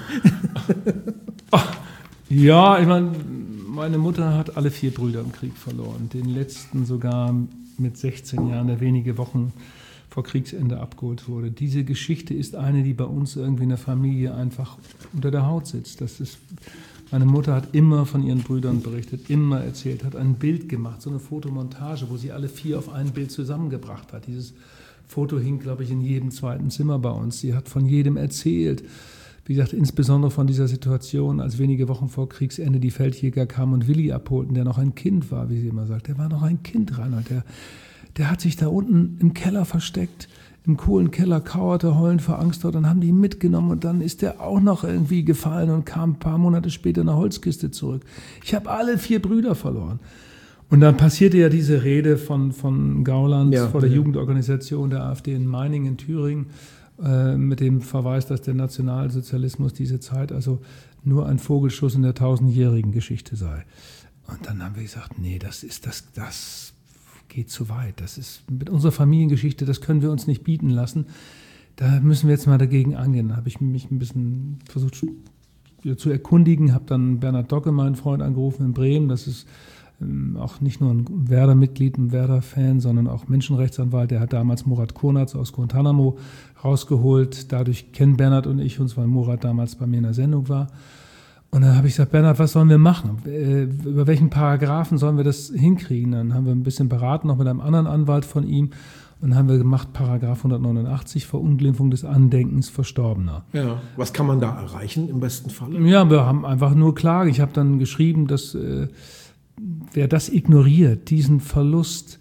Ja, ich meine, meine Mutter hat alle 4 Brüder im Krieg verloren. Den letzten sogar mit 16 Jahren, der wenige Wochen vor Kriegsende abgeholt wurde. Diese Geschichte ist eine, die bei uns irgendwie in der Familie einfach unter der Haut sitzt. Meine Mutter hat immer von ihren Brüdern berichtet, immer erzählt, hat ein Bild gemacht, so eine Fotomontage, wo sie alle 4 auf ein Bild zusammengebracht hat. Dieses Foto hing, glaube ich, in jedem zweiten Zimmer bei uns. Sie hat von jedem erzählt. Wie gesagt, insbesondere von dieser Situation, als wenige Wochen vor Kriegsende die Feldjäger kamen und Willi abholten, der noch ein Kind war, wie sie immer sagt. Der war noch ein Kind, Reinhold. Der hat sich da unten im Keller versteckt, im Kohlenkeller, kauerte, heulend vor Angst dort. Dann haben die ihn mitgenommen und dann ist der auch noch irgendwie gefallen und kam ein paar Monate später in eine Holzkiste zurück. Ich habe alle 4 Brüder verloren. Und dann passierte ja diese Rede von Gauland vor der Jugendorganisation der AfD in Meiningen in Thüringen mit dem Verweis, dass der Nationalsozialismus diese Zeit also nur ein Vogelschuss in der 1000-jährigen Geschichte sei. Und dann haben wir gesagt, nee, das geht zu weit. Das ist mit unserer Familiengeschichte, das können wir uns nicht bieten lassen. Da müssen wir jetzt mal dagegen angehen. Da habe ich mich ein bisschen versucht zu erkundigen, habe dann Bernhard Docke, meinen Freund, angerufen in Bremen. Das ist auch nicht nur ein Werder-Mitglied, ein Werder-Fan, sondern auch Menschenrechtsanwalt. Der hat damals Murat Kurnaz aus Guantanamo rausgeholt. Dadurch kennen Bernhard und ich uns, weil Murat damals bei mir in der Sendung war. Und dann habe ich gesagt, Bernhard, was sollen wir machen? Über welchen Paragraphen sollen wir das hinkriegen? Dann haben wir ein bisschen beraten, noch mit einem anderen Anwalt von ihm. Und dann haben wir gemacht, Paragraph 189, Verunglimpfung des Andenkens Verstorbener. Ja. Was kann man da erreichen im besten Falle? Ja, wir haben einfach nur Klage. Ich habe dann geschrieben, dass wer das ignoriert, diesen Verlust,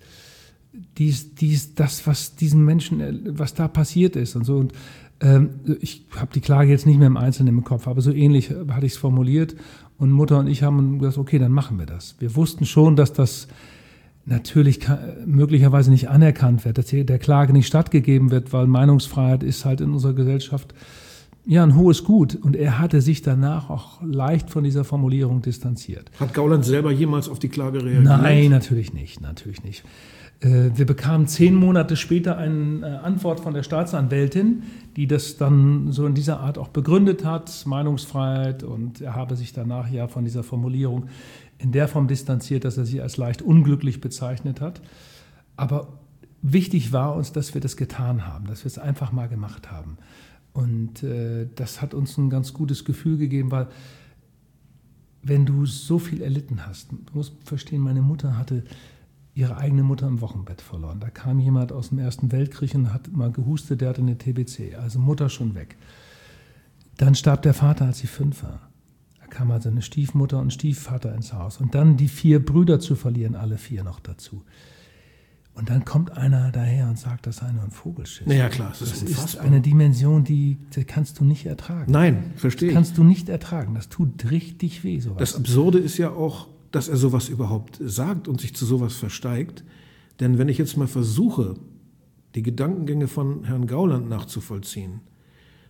das, was diesen Menschen, was da passiert ist und so. Und ich habe die Klage jetzt nicht mehr im Einzelnen im Kopf, aber so ähnlich hatte ich es formuliert. Und Mutter und ich haben gesagt, okay, dann machen wir das. Wir wussten schon, dass das natürlich möglicherweise nicht anerkannt wird, dass der Klage nicht stattgegeben wird, weil Meinungsfreiheit ist halt in unserer Gesellschaft ja ein hohes Gut. Und er hatte sich danach auch leicht von dieser Formulierung distanziert. Hat Gauland selber jemals auf die Klage reagiert? Nein, natürlich nicht. Wir bekamen 10 Monate später eine Antwort von der Staatsanwältin, die das dann so in dieser Art auch begründet hat, Meinungsfreiheit, und er habe sich danach ja von dieser Formulierung in der Form distanziert, dass er sie als leicht unglücklich bezeichnet hat. Aber wichtig war uns, dass wir das getan haben, dass wir es einfach mal gemacht haben. Und das hat uns ein ganz gutes Gefühl gegeben, weil wenn du so viel erlitten hast, du musst verstehen, meine Mutter hatte ihre eigene Mutter im Wochenbett verloren. Da kam jemand aus dem Ersten Weltkrieg und hat mal gehustet, der hatte eine TBC, also Mutter schon weg. Dann starb der Vater, als sie 5 war. Da kam also eine Stiefmutter und Stiefvater ins Haus. Und dann die 4 Brüder zu verlieren, alle 4 noch dazu. Und dann kommt einer daher und sagt, das sei nur ein Vogelschiss. Naja, klar, das ist unfassbar. Eine Dimension, die kannst du nicht ertragen. Nein, verstehe ich. Kannst du nicht ertragen. Das tut richtig weh, sowas. Das Absurde ist ja auch, dass er sowas überhaupt sagt und sich zu sowas versteigt. Denn wenn ich jetzt mal versuche, die Gedankengänge von Herrn Gauland nachzuvollziehen,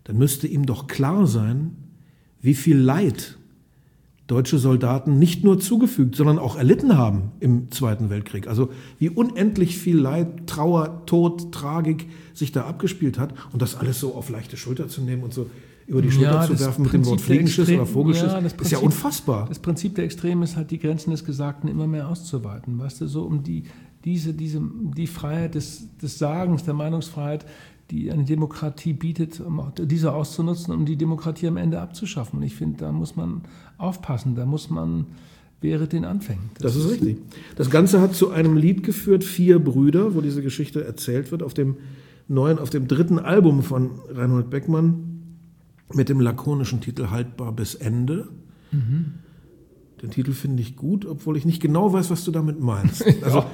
dann müsste ihm doch klar sein, wie viel Leid deutsche Soldaten nicht nur zugefügt, sondern auch erlitten haben im Zweiten Weltkrieg. Also wie unendlich viel Leid, Trauer, Tod, Tragik sich da abgespielt hat und das alles so auf leichte Schulter zu nehmen und so über die Schulter zu werfen mit dem Wort Fliegenschiss oder Vogelschiss, ist ja unfassbar. Das Prinzip der Extremen ist halt, die Grenzen des Gesagten immer mehr auszuweiten. Weißt du, so um die Freiheit des Sagens, der Meinungsfreiheit, die eine Demokratie bietet, um diese auszunutzen, um die Demokratie am Ende abzuschaffen. Und ich finde, da muss man aufpassen, da muss man während den Anfängen. Das ist richtig. Das Ganze hat zu einem Lied geführt, 4 Brüder, wo diese Geschichte erzählt wird, auf dem 3. Album von Reinhold Beckmann mit dem lakonischen Titel Haltbar bis Ende. Mhm. Den Titel finde ich gut, obwohl ich nicht genau weiß, was du damit meinst. Also,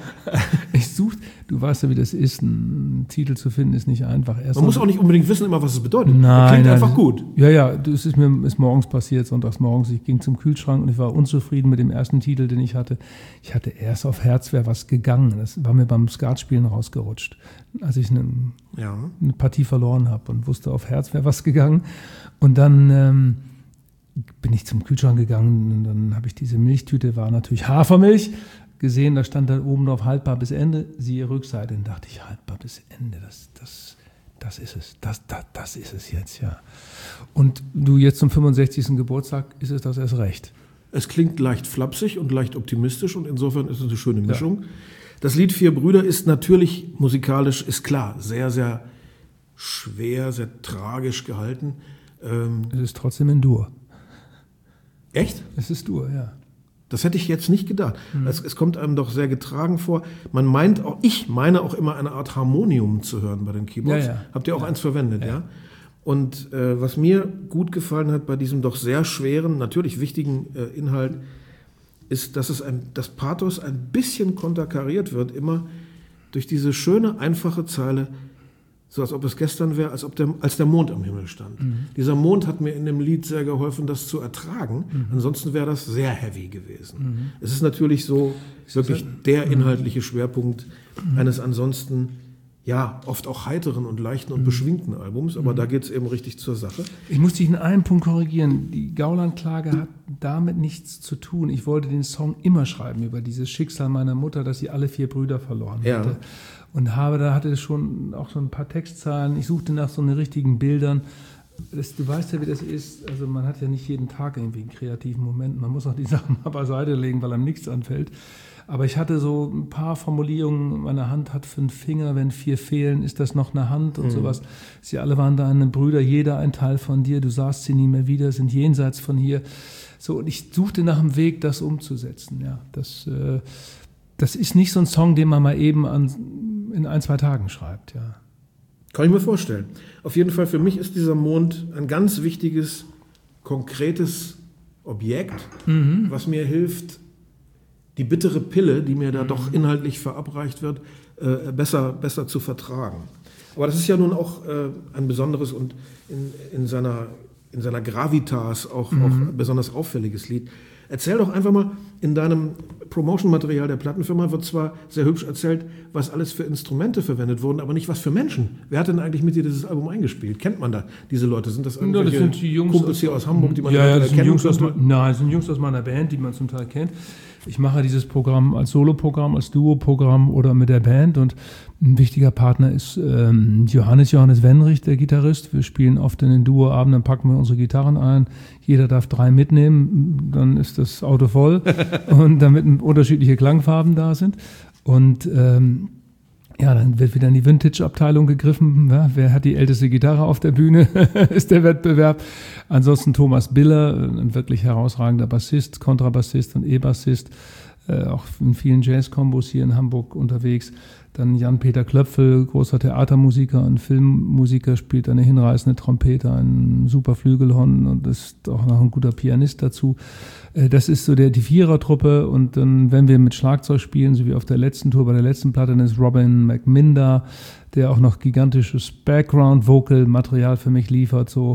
du weißt ja, wie das ist, einen Titel zu finden, ist nicht einfach. Man muss auch nicht unbedingt wissen, immer, was es bedeutet. Nein, klingt einfach gut. Ja, das ist morgens passiert, sonntags morgens. Ich ging zum Kühlschrank und ich war unzufrieden mit dem ersten Titel, den ich hatte. Ich hatte erst auf Herz wäre was gegangen. Das war mir beim Skatspielen rausgerutscht, als ich eine Partie verloren habe und wusste, auf Herz wäre was gegangen. Und dann bin ich zum Kühlschrank gegangen und dann habe ich diese Milchtüte, war natürlich Hafermilch, gesehen, da stand dann oben drauf haltbar bis Ende, siehe Rückseite. Und dachte ich, haltbar bis Ende, das ist es, das ist es jetzt, ja. Und du jetzt zum 65. Geburtstag ist es das erst recht. Es klingt leicht flapsig und leicht optimistisch und insofern ist es eine schöne Mischung. Ja. Das Lied 4 Brüder ist natürlich musikalisch, ist klar, sehr, sehr schwer, sehr tragisch gehalten. Es ist trotzdem in Dur. Echt? Es ist Dur, ja. Das hätte ich jetzt nicht gedacht. Mhm. Es kommt einem doch sehr getragen vor. Ich meine auch immer eine Art Harmonium zu hören bei den Keyboards. Ja. Habt ihr auch eins verwendet, ja? Und was mir gut gefallen hat bei diesem doch sehr schweren, natürlich wichtigen Inhalt, ist, dass das Pathos ein bisschen konterkariert wird, immer durch diese schöne, einfache Zeile, so als ob es gestern wäre, als der Mond am Himmel stand. Mhm. Dieser Mond hat mir in dem Lied sehr geholfen, das zu ertragen. Mhm. Ansonsten wäre das sehr heavy gewesen. Mhm. Es ist natürlich so wirklich der inhaltliche Schwerpunkt eines ansonsten oft auch heiteren und leichten und beschwingten Albums, aber da geht es eben richtig zur Sache. Ich muss dich in einem Punkt korrigieren. Die Gauland-Klage hat damit nichts zu tun. Ich wollte den Song immer schreiben über dieses Schicksal meiner Mutter, dass sie alle 4 Brüder verloren hatte. Und da hatte es schon auch so ein paar Textzeilen. Ich suchte nach so einen richtigen Bildern. Du weißt ja, wie das ist. Also man hat ja nicht jeden Tag irgendwie einen kreativen Moment. Man muss auch die Sachen mal beiseite legen, weil einem nichts anfällt. Aber ich hatte so ein paar Formulierungen. Meine Hand hat 5 Finger. Wenn 4 fehlen, ist das noch eine Hand und sowas. Sie alle waren deine Brüder, jeder ein Teil von dir. Du sahst sie nie mehr wieder, sind jenseits von hier. So, und ich suchte nach einem Weg, das umzusetzen. Ja, das ist nicht so ein Song, den man mal eben in 1-2 Tagen schreibt, ja. Kann ich mir vorstellen. Auf jeden Fall für mich ist dieser Mond ein ganz wichtiges, konkretes Objekt, was mir hilft, die bittere Pille, die mir da doch inhaltlich verabreicht wird, besser zu vertragen. Aber das ist ja nun auch ein besonderes und in seiner Gravitas auch besonders auffälliges Lied. Erzähl doch einfach mal, in deinem Promotion-Material der Plattenfirma wird zwar sehr hübsch erzählt, was alles für Instrumente verwendet wurden, aber nicht was für Menschen. Wer hat denn eigentlich mit dir dieses Album eingespielt? Kennt man da diese Leute? Sind das irgendwelche das sind die Jungs Kumpels hier aus Hamburg, die man das sind Jungs das sind Jungs aus meiner Band, die man zum Teil kennt. Ich mache dieses Programm als Soloprogramm, als Duoprogramm oder mit der Band und ein wichtiger Partner ist Johannes Wenrich, der Gitarrist. Wir spielen oft in den Duoabenden, dann packen wir unsere Gitarren ein. Jeder darf 3 mitnehmen, dann ist das Auto voll und damit unterschiedliche Klangfarben da sind. Und dann wird wieder in die Vintage-Abteilung gegriffen. Ja, wer hat die älteste Gitarre auf der Bühne, ist der Wettbewerb. Ansonsten Thomas Biller, ein wirklich herausragender Bassist, Kontrabassist und E-Bassist, auch in vielen Jazz-Kombos hier in Hamburg unterwegs. Dann Jan-Peter Klöpfel, großer Theatermusiker und Filmmusiker, spielt eine hinreißende Trompete, ein super Flügelhorn und ist auch noch ein guter Pianist dazu. Das ist so die Vierertruppe und dann, wenn wir mit Schlagzeug spielen, so wie auf der letzten Tour, bei der letzten Platte, dann ist Robin McMinder, der auch noch gigantisches Background-Vocal-Material für mich liefert, so.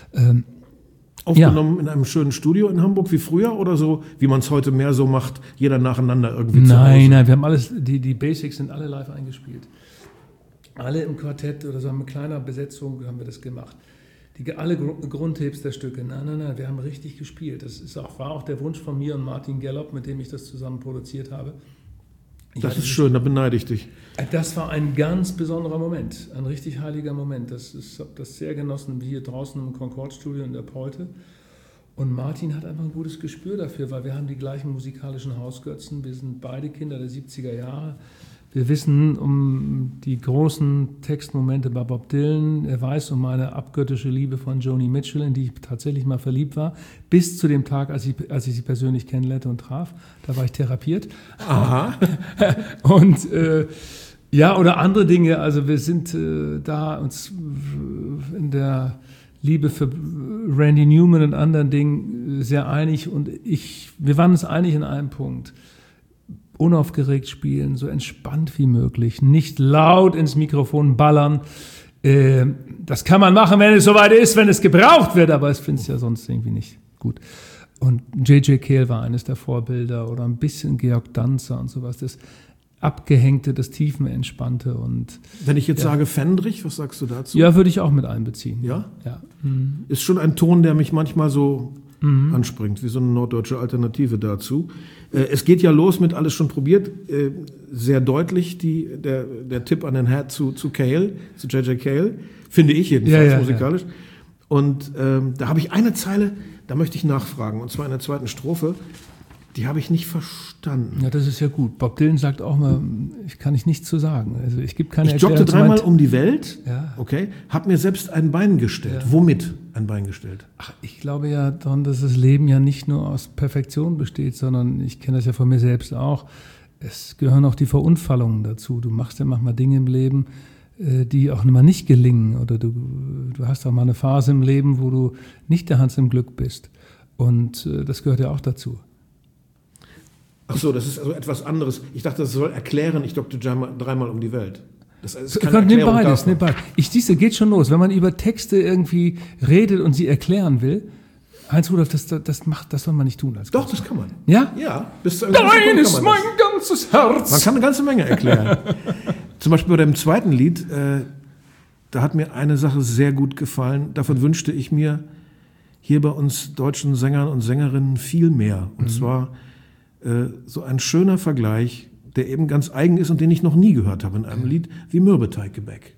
Aufgenommen in einem schönen Studio in Hamburg wie früher oder so, wie man es heute mehr so macht, jeder nacheinander irgendwie zu Hause? Nein, wir haben alles, die Basics sind alle live eingespielt. Alle im Quartett oder so mit kleiner Besetzung haben wir das gemacht. alle Grundtipps der Stücke. Nein, wir haben richtig gespielt. Das war auch der Wunsch von mir und Martin Gallop, mit dem ich das zusammen produziert habe. Das ist schön, da beneide ich dich. Das war ein ganz besonderer Moment, ein richtig heiliger Moment. Ich habe das sehr genossen, wie hier draußen im Concorde-Studio in der Polte. Und Martin hat einfach ein gutes Gespür dafür, weil wir haben die gleichen musikalischen Hausgötzen. Wir sind beide Kinder der 70er Jahre. Wir wissen um die großen Textmomente bei Bob Dylan. Er weiß um meine abgöttische Liebe von Joni Mitchell, in die ich tatsächlich mal verliebt war, bis zu dem Tag, als ich sie persönlich kennenlernte und traf. Da war ich therapiert. Aha. Und oder andere Dinge. Also wir sind da uns in der Liebe für Randy Newman und anderen Dingen sehr einig. Und wir waren uns einig in einem Punkt. Unaufgeregt spielen, so entspannt wie möglich, nicht laut ins Mikrofon ballern. Das kann man machen, wenn es soweit ist, wenn es gebraucht wird, aber ich finde es ja sonst irgendwie nicht gut. Und J.J. Cale war eines der Vorbilder oder ein bisschen Georg Danzer und sowas, das Abgehängte, das Tiefenentspannte. Und wenn ich jetzt sage Fendrich, was sagst du dazu? Ja, würde ich auch mit einbeziehen. Ja? Ja. Ist schon ein Ton, der mich manchmal so anspringt, wie so eine norddeutsche Alternative dazu. Es geht ja los mit Alles schon probiert, sehr deutlich der Tipp an den Herz zu Cale, zu J.J. Cale, finde ich jedenfalls musikalisch. Ja. Und da habe ich eine Zeile, da möchte ich nachfragen, und zwar in der zweiten Strophe, die habe ich nicht verstanden. Ja, das ist ja gut. Bob Dylan sagt auch mal, ich kann nichts zu sagen. Also ich gebe keine Erklärung. Ich joggte dreimal um die Welt, ja. Okay, habe mir selbst ein Bein gestellt. Ja. Womit ein Bein gestellt? Ach, ich glaube ja daran, dass das Leben ja nicht nur aus Perfektion besteht, sondern ich kenne das ja von mir selbst auch. Es gehören auch die Verunfallungen dazu. Du machst ja manchmal Dinge im Leben, die auch mal nicht gelingen. Oder du hast auch mal eine Phase im Leben, wo du nicht der Hans im Glück bist. Und das gehört ja auch dazu. Ach so, das ist also etwas anderes. Ich dachte, das soll erklären, ich joggte dreimal um die Welt. Das ist keine Nimm beides. Siehste, geht schon los. Wenn man über Texte irgendwie redet und sie erklären will, Heinz Rudolf, das soll man nicht tun. Doch, das kann man. Ja? Ja. Bis zu Dein ist mein ganzes Herz. Man kann eine ganze Menge erklären. Zum Beispiel bei dem zweiten Lied, da hat mir eine Sache sehr gut gefallen. Davon wünschte ich mir hier bei uns deutschen Sängern und Sängerinnen viel mehr. Und zwar so ein schöner Vergleich, der eben ganz eigen ist und den ich noch nie gehört habe in einem Lied, wie Mürbeteiggebäck.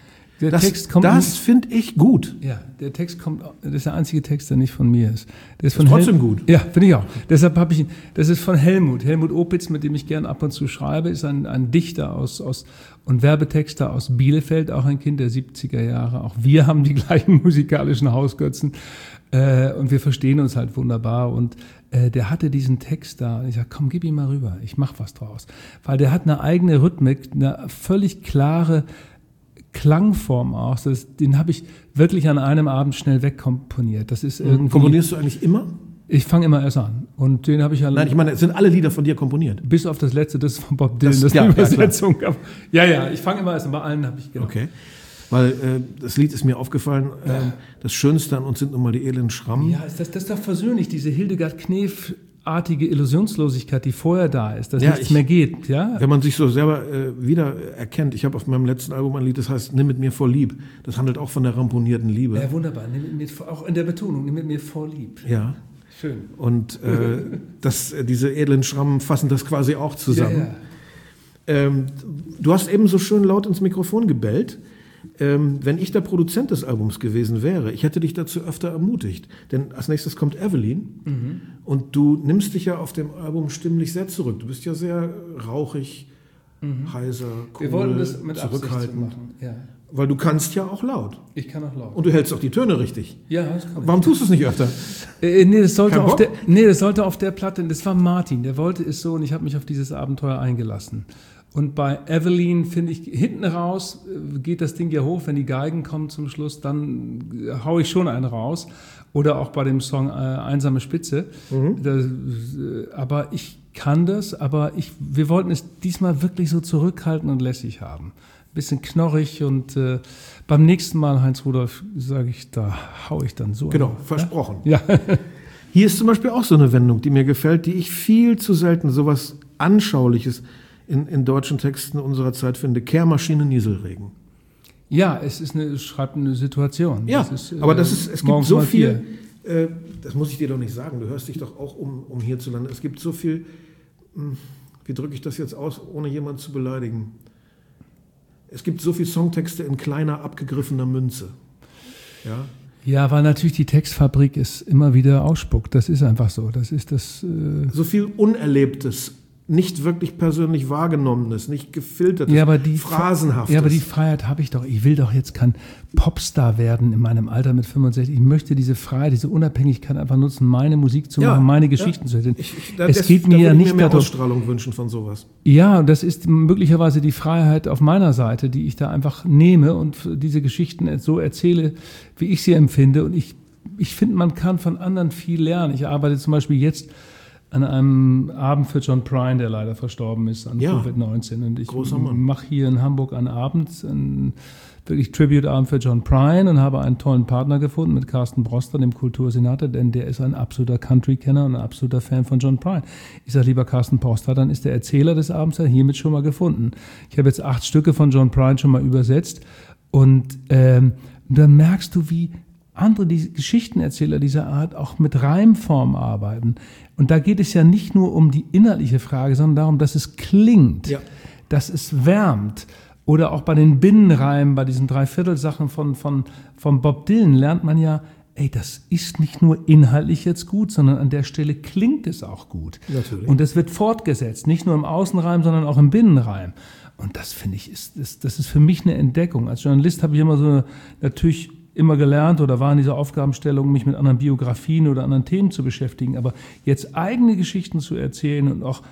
Das finde ich gut. Ja, der Text kommt, das ist der einzige Text, der nicht von mir ist. Der ist trotzdem gut. Ja, finde ich auch. Deshalb das ist von Helmut Opitz, mit dem ich gern ab und zu schreibe, ist ein Dichter und Werbetexter aus Bielefeld, auch ein Kind der 70er Jahre. Auch wir haben die gleichen musikalischen Hausgötzen. Und wir verstehen uns halt wunderbar. Und der hatte diesen Text da. Und ich sage, komm, gib ihn mal rüber. Ich mach was draus. Weil der hat eine eigene Rhythmik, eine völlig klare Klangform auch. Den habe ich wirklich an einem Abend schnell wegkomponiert. Das ist irgendwie. Komponierst du eigentlich immer? Ich fange immer erst an. Und den habe ich Nein, ich meine, es sind alle Lieder von dir komponiert. Bis auf das letzte, das ist von Bob Dylan, das ist eine Übersetzung. Ja, ich fange immer erst an. Bei allen habe ich genau. Okay. Weil das Lied ist mir aufgefallen, das Schönste an uns sind nun mal die elenden Schrammen. Ja, das ist doch versöhnlich, diese Hildegard Knef-artige Illusionslosigkeit, die vorher da ist, dass nichts mehr geht. Ja? Wenn man sich so selber wieder erkennt, ich habe auf meinem letzten Album ein Lied, das heißt Nimm mit mir vor lieb. Das handelt auch von der ramponierten Liebe. Ja, wunderbar, auch in der Betonung, nimm mit mir vor lieb. Ja. Schön. Und diese edlen Schrammen fassen das quasi auch zusammen. Ja. Du hast eben so schön laut ins Mikrofon gebellt. Wenn ich der Produzent des Albums gewesen wäre, ich hätte dich dazu öfter ermutigt. Denn als nächstes kommt Evelyn und du nimmst dich ja auf dem Album stimmlich sehr zurück. Du bist ja sehr rauchig, heiser, cool, wir wollten das mit zurückhaltend. Machen. Ja. Weil du kannst ja auch laut. Ich kann auch laut. Und du hältst auch die Töne richtig. Ja, das kann ich. Warum tust du es nicht öfter? Das sollte auf der Platte, das war Martin, der wollte es so und ich habe mich auf dieses Abenteuer eingelassen. Und bei Evelyn finde ich, hinten raus geht das Ding ja hoch, wenn die Geigen kommen zum Schluss, dann haue ich schon einen raus. Oder auch bei dem Song Einsame Spitze. Aber ich kann das, aber wir wollten es diesmal wirklich so zurückhalten und lässig haben. Ein bisschen knorrig und beim nächsten Mal, Heinz Rudolf, sage ich, da haue ich dann so. Genau, versprochen. Ja. Hier ist zum Beispiel auch so eine Wendung, die mir gefällt, die ich viel zu selten, sowas Anschauliches in deutschen Texten unserer Zeit finde. Kehrmaschine Nieselregen. Ja, es schreibt eine Situation. Ja, aber es gibt so viel, das muss ich dir doch nicht sagen, du hörst dich doch auch um hierzulande, es gibt so viel, wie drücke ich das jetzt aus, ohne jemanden zu beleidigen? Es gibt so viele Songtexte in kleiner, abgegriffener Münze. Ja? Ja, weil natürlich die Textfabrik es immer wieder ausspuckt. Das ist einfach so. Das ist das. So viel Unerlebtes, nicht wirklich persönlich Wahrgenommenes, nicht gefiltertes, Phrasenhaftes. Ja, aber die Freiheit habe ich doch. Ich will doch jetzt kein Popstar werden in meinem Alter mit 65. Ich möchte diese Freiheit, diese Unabhängigkeit einfach nutzen, meine Musik zu machen, meine Geschichten zu erzählen. Es geht mir ja nicht mehr Ausstrahlung wünschen von sowas. Ja, das ist möglicherweise die Freiheit auf meiner Seite, die ich da einfach nehme und diese Geschichten so erzähle, wie ich sie empfinde. Und ich finde, man kann von anderen viel lernen. Ich arbeite zum Beispiel jetzt an einem Abend für John Prine, der leider verstorben ist an Covid-19. Und ich mache hier in Hamburg einen Abend, einen wirklich Tribute-Abend für John Prine und habe einen tollen Partner gefunden mit Carsten Broster, dem Kultursenator, denn der ist ein absoluter Country-Kenner und ein absoluter Fan von John Prine. Ich sage, lieber Carsten Broster, dann ist der Erzähler des Abends ja hiermit schon mal gefunden. Ich habe jetzt 8 Stücke von John Prine schon mal übersetzt und dann merkst du, wie andere die Geschichtenerzähler dieser Art auch mit Reimform arbeiten. Und da geht es ja nicht nur um die inhaltliche Frage, sondern darum, dass es klingt, dass es wärmt. Oder auch bei den Binnenreimen, bei diesen Dreiviertelsachen von Bob Dylan lernt man ja, das ist nicht nur inhaltlich jetzt gut, sondern an der Stelle klingt es auch gut. Natürlich. Und das wird fortgesetzt, nicht nur im Außenreim, sondern auch im Binnenreim. Und das finde ich, das ist für mich eine Entdeckung. Als Journalist habe ich natürlich immer gelernt oder war in dieser Aufgabenstellung, mich mit anderen Biografien oder anderen Themen zu beschäftigen. Aber jetzt eigene Geschichten zu erzählen und auch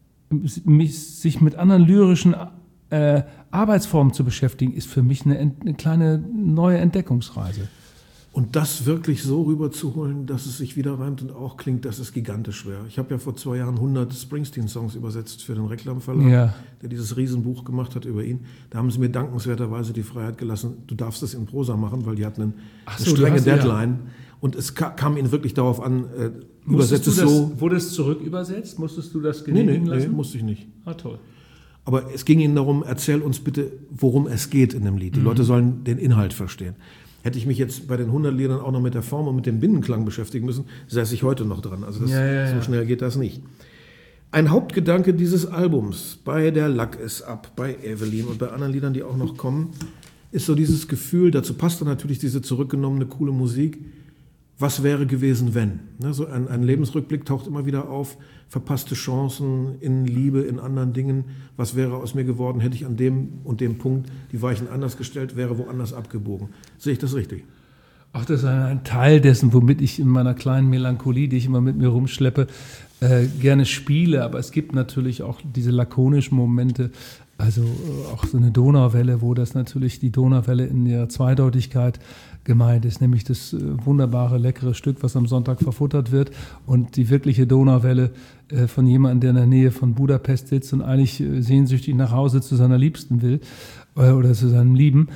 sich mit anderen lyrischen Arbeitsformen zu beschäftigen, ist für mich eine kleine neue Entdeckungsreise. Und das wirklich so rüberzuholen, dass es sich wieder reimt und auch klingt, das ist gigantisch schwer. Ich habe ja vor 2 Jahren 100 Springsteen-Songs übersetzt für den Reklamverlag, der dieses Riesenbuch gemacht hat über ihn. Da haben sie mir dankenswerterweise die Freiheit gelassen, du darfst das in Prosa machen, weil die hatten eine strenge Deadline. Ja. Und es kam ihnen wirklich darauf an, übersetzt es so. Wurde es zurückübersetzt? Musstest du das genehmigen lassen? Nee, musste ich nicht. Ah, toll. Aber es ging ihnen darum, erzähl uns bitte, worum es geht in dem Lied. Die Leute sollen den Inhalt verstehen. Hätte ich mich jetzt bei den 100 Liedern auch noch mit der Form und mit dem Binnenklang beschäftigen müssen, säße ich heute noch dran. Also so schnell geht das nicht. Ein Hauptgedanke dieses Albums, bei Der Lack ist ab, bei Evelyn und bei anderen Liedern, die auch noch kommen, ist so dieses Gefühl, dazu passt dann natürlich diese zurückgenommene, coole Musik, was wäre gewesen, wenn? Ne, so ein Lebensrückblick taucht immer wieder auf, verpasste Chancen in Liebe, in anderen Dingen. Was wäre aus mir geworden, hätte ich an dem und dem Punkt die Weichen anders gestellt, wäre woanders abgebogen. Sehe ich das richtig? Ach, das ist ein Teil dessen, womit ich in meiner kleinen Melancholie, die ich immer mit mir rumschleppe, gerne spiele. Aber es gibt natürlich auch diese lakonischen Momente, also auch so eine Donauwelle, wo das natürlich die Donauwelle in der Zweideutigkeit gemeint ist, nämlich das wunderbare, leckere Stück, was am Sonntag verfuttert wird und die wirkliche Donauwelle von jemandem, der in der Nähe von Budapest sitzt und eigentlich sehnsüchtig nach Hause zu seiner Liebsten will oder zu seinem Lieben.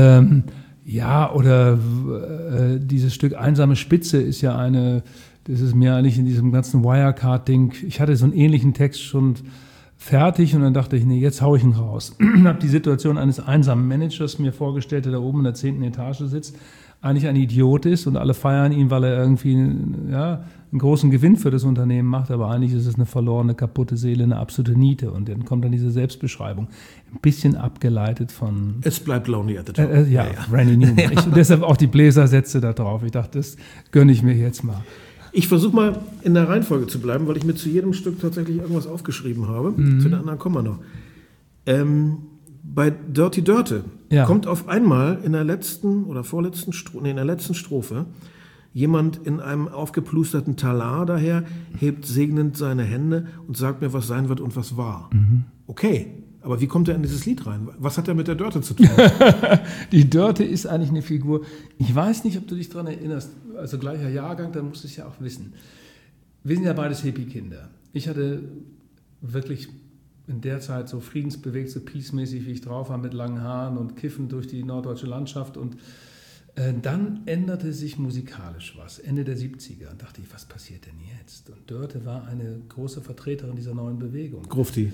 Oder dieses Stück Einsame Spitze ist ja das ist mir eigentlich in diesem ganzen Wirecard-Ding, ich hatte so einen ähnlichen Text schon fertig und dann dachte ich, nee, jetzt hau ich ihn raus. Habe die Situation eines einsamen Managers mir vorgestellt, der da oben in der 10. Etage sitzt, eigentlich ein Idiot ist und alle feiern ihn, weil er irgendwie einen großen Gewinn für das Unternehmen macht, aber eigentlich ist es eine verlorene, kaputte Seele, eine absolute Niete. Und dann kommt dann diese Selbstbeschreibung, ein bisschen abgeleitet von... Es bleibt lonely at the top. Randy Newman. Deshalb auch die Bläsersätze da drauf. Ich dachte, das gönne ich mir jetzt mal. Ich versuche mal in der Reihenfolge zu bleiben, weil ich mir zu jedem Stück tatsächlich irgendwas aufgeschrieben habe. Zu den anderen kommen wir noch. Bei Dirty Dörte kommt auf einmal in der letzten oder vorletzten in der letzten Strophe jemand in einem aufgeplusterten Talar daher, hebt segnend seine Hände und sagt mir, was sein wird und was war. Okay, aber wie kommt er in dieses Lied rein? Was hat er mit der Dörte zu tun? Die Dörte ist eigentlich eine Figur, ich weiß nicht, ob du dich daran erinnerst, also gleicher Jahrgang, dann musst du es ja auch wissen. Wir sind ja beides Hippie-Kinder. Ich hatte wirklich in der Zeit so friedensbewegt, so peacemäßig, wie ich drauf war, mit langen Haaren und Kiffen durch die norddeutsche Landschaft. Und dann änderte sich musikalisch was, Ende der 70er. Und dachte ich, was passiert denn jetzt? Und Dörte war eine große Vertreterin dieser neuen Bewegung. Grufti.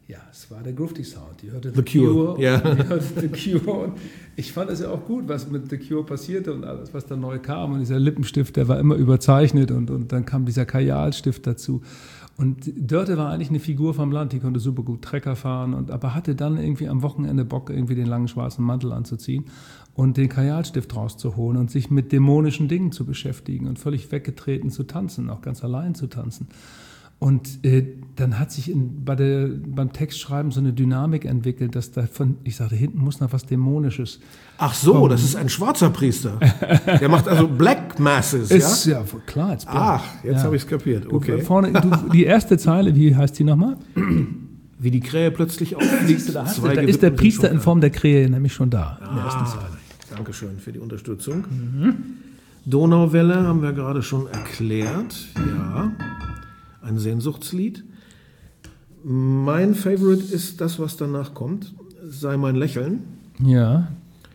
Ja, es war der Grufti Sound. Die hörte The Cure. Ja. Die hörte The Cure. Und ich fand es ja auch gut, was mit The Cure passierte und alles, was da neu kam. Und dieser Lippenstift, der war immer überzeichnet und dann kam dieser Kajalstift dazu. Und Dörte war eigentlich eine Figur vom Land, die konnte super gut Trecker fahren, aber hatte dann irgendwie am Wochenende Bock, irgendwie den langen schwarzen Mantel anzuziehen und den Kajalstift rauszuholen und sich mit dämonischen Dingen zu beschäftigen und völlig weggetreten zu tanzen, auch ganz allein zu tanzen. Und dann hat sich beim Textschreiben so eine Dynamik entwickelt, dass ich sagte, hinten muss noch was Dämonisches. Ach so, kommen. Das ist ein schwarzer Priester. Der macht also Black Masses, ja? Ja, klar. Jetzt Ach, jetzt habe ich es kapiert. Okay. Die erste Zeile, wie heißt die nochmal? Wie die Krähe plötzlich auffliegt. Da ist der Priester in Form der Krähe nämlich schon da. In der ersten Zeile. Dankeschön für die Unterstützung. Donauwelle haben wir gerade schon erklärt. Ja. Ein Sehnsuchtslied. Mein Favorite ist das, was danach kommt. Sei mein Lächeln. Ja.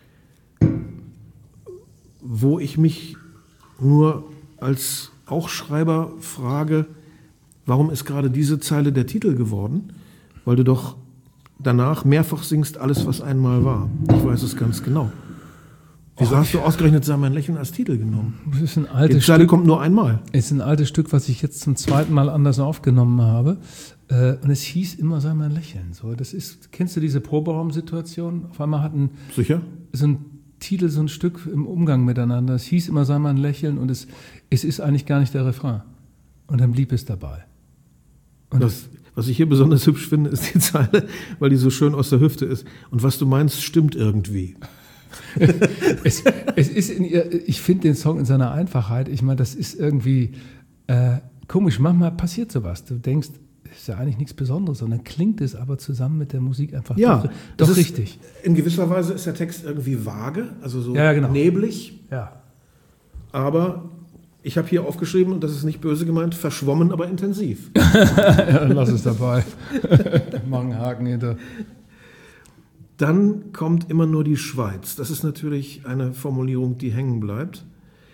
Wo ich mich nur als auch Schreiber frage, warum ist gerade diese Zeile der Titel geworden? Weil du doch danach mehrfach singst, alles, was einmal war. Ich weiß es ganz genau. Wieso hast du ausgerechnet Sei mein Lächeln als Titel genommen? Das ist ein altes Die Zeile kommt nur einmal. Es ist ein altes Stück, was ich jetzt zum zweiten Mal anders aufgenommen habe. Und es hieß immer Sei mein Lächeln. So, kennst du diese Proberaumsituation? Auf einmal hatten Sicher? so ein Titel, so ein Stück im Umgang miteinander. Es hieß immer Sei mein Lächeln und es ist eigentlich gar nicht der Refrain. Und dann blieb es dabei. Und was ich hier besonders hübsch finde, ist die Zeile, weil die so schön aus der Hüfte ist. Und was du meinst, stimmt irgendwie. Es ist ich finde den Song in seiner Einfachheit, ich meine, das ist irgendwie komisch, manchmal passiert sowas, du denkst, das ist ja eigentlich nichts Besonderes, sondern klingt es aber zusammen mit der Musik einfach doch richtig. In gewisser Weise ist der Text irgendwie vage, also so genau. Neblig, aber ich habe hier aufgeschrieben, und das ist nicht böse gemeint, verschwommen, aber intensiv. Dann lass es dabei. Mach einen Haken hinter. Dann kommt immer nur die Schweiz. Das ist natürlich eine Formulierung, die hängen bleibt.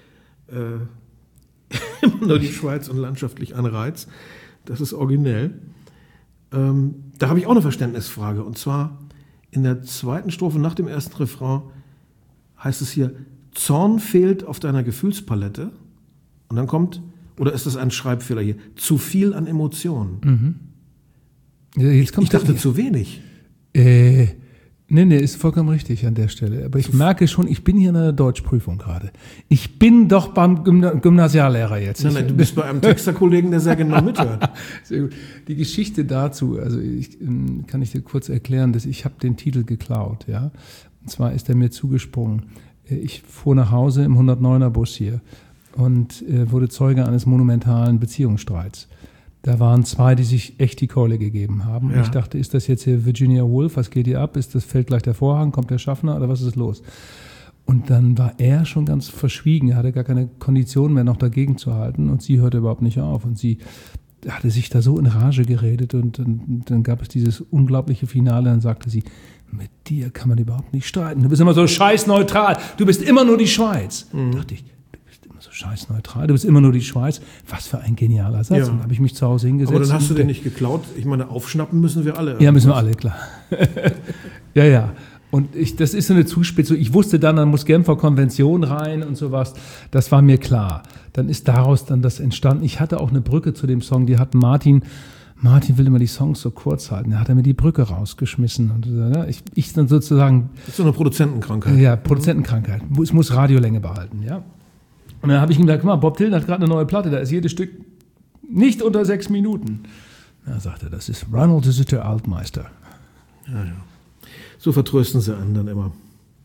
Immer nur die Schweiz und landschaftlich ein Reiz. Das ist originell. Da habe ich auch eine Verständnisfrage. Und zwar in der zweiten Strophe nach dem ersten Refrain heißt es hier, Zorn fehlt auf deiner Gefühlspalette. Und dann kommt, oder ist das ein Schreibfehler hier, zu viel an Emotionen. Ja, ich dachte zu wenig. Nee, ist vollkommen richtig an der Stelle. Aber ich merke schon, ich bin hier in einer Deutschprüfung gerade. Ich bin doch beim Gymnasiallehrer jetzt. Nein, du bist bei einem Texterkollegen, der sehr genau mithört. Sehr gut. Die Geschichte dazu, also kann ich dir kurz erklären, dass ich habe den Titel geklaut. Ja? Und zwar ist er mir zugesprungen. Ich fuhr nach Hause im 109er Bus hier und wurde Zeuge eines monumentalen Beziehungsstreits. Da waren zwei, die sich echt die Keule gegeben haben. Ja. Ich dachte, ist das jetzt hier Virginia Woolf? Was geht hier ab? Fällt gleich der Vorhang? Kommt der Schaffner? Oder was ist los? Und dann war er schon ganz verschwiegen. Er hatte gar keine Kondition mehr, noch dagegen zu halten. Und sie hörte überhaupt nicht auf. Und sie hatte sich da so in Rage geredet. Und dann gab es dieses unglaubliche Finale. Dann sagte sie, mit dir kann man überhaupt nicht streiten. Du bist immer so scheißneutral. Du bist immer nur die Schweiz. Da dachte ich, so scheiß neutral, du bist immer nur die Schweiz. Was für ein genialer Satz. Ja. Und da habe ich mich zu Hause hingesetzt. Aber dann hast du den nicht geklaut. Ich meine, aufschnappen müssen wir alle. Ja, müssen wir alle, klar. Ja. Und das ist so eine Zuspitzung. Ich wusste dann muss Genfer Konvention rein und sowas. Das war mir klar. Dann ist daraus dann das entstanden. Ich hatte auch eine Brücke zu dem Song. Die hat Martin will immer die Songs so kurz halten. Da hat er mir die Brücke rausgeschmissen. Und ich dann sozusagen... Das ist so eine Produzentenkrankheit. Ja, Produzentenkrankheit. Es muss Radiolänge behalten, ja. Und dann habe ich ihm gesagt, guck mal, Bob Dylan hat gerade eine neue Platte, da ist jedes Stück nicht unter 6 Minuten. Da sagte er, das ist Ronald de Sutter Altmeister. Ja. So vertrösten sie einen dann immer.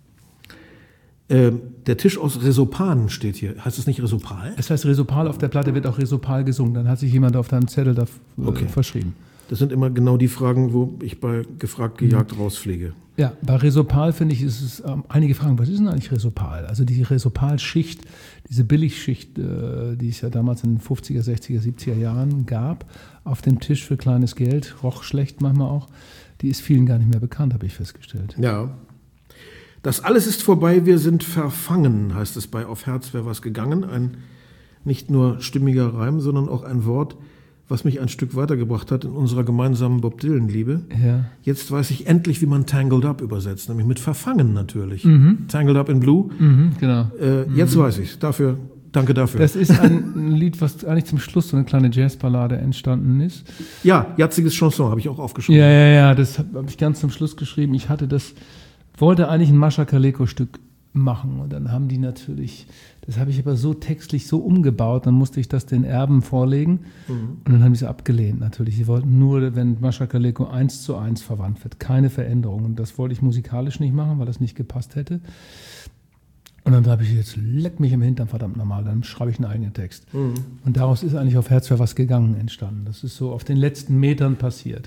Der Tisch aus Resopan steht hier. Heißt es nicht Resopal? Es heißt Resopal, auf der Platte wird auch Resopal gesungen. Dann hat sich jemand auf deinem Zettel da verschrieben. Das sind immer genau die Fragen, wo ich bei gefragt, gejagt rausfliege. Ja, bei Resopal finde ich, ist es einige Fragen, was ist denn eigentlich Resopal? Also die Resopal-Schicht, diese Billigschicht, die es ja damals in den 50er, 60er, 70er Jahren gab, auf dem Tisch für kleines Geld, roch schlecht manchmal auch, die ist vielen gar nicht mehr bekannt, habe ich festgestellt. Ja. Das alles ist vorbei, wir sind verfangen, heißt es bei Auf Herz wär was gegangen. Ein nicht nur stimmiger Reim, sondern auch ein Wort, was mich ein Stück weitergebracht hat in unserer gemeinsamen Bob Dylan-Liebe. Ja. Jetzt weiß ich endlich, wie man Tangled Up übersetzt, nämlich mit Verfangen natürlich. Tangled Up in Blue. Genau. Jetzt weiß ich es. Danke dafür. Das ist ein Lied, was eigentlich zum Schluss so eine kleine Jazzballade entstanden ist. Ja, Jatziges Chanson habe ich auch aufgeschrieben. Ja, das habe ich ganz zum Schluss geschrieben. Ich wollte eigentlich ein Mascha Kaleko-Stück machen und dann haben die natürlich, das habe ich aber so textlich so umgebaut, dann musste ich das den Erben vorlegen und dann haben die es abgelehnt natürlich. Sie wollten nur, wenn Mascha Kaleko 1:1 verwandt wird, keine Veränderung und das wollte ich musikalisch nicht machen, weil das nicht gepasst hätte. Und dann habe ich jetzt, leck mich im Hintern, verdammt normal, dann schreibe ich einen eigenen Text. Und daraus ist eigentlich auf Herz für was gegangen entstanden. Das ist so auf den letzten Metern passiert.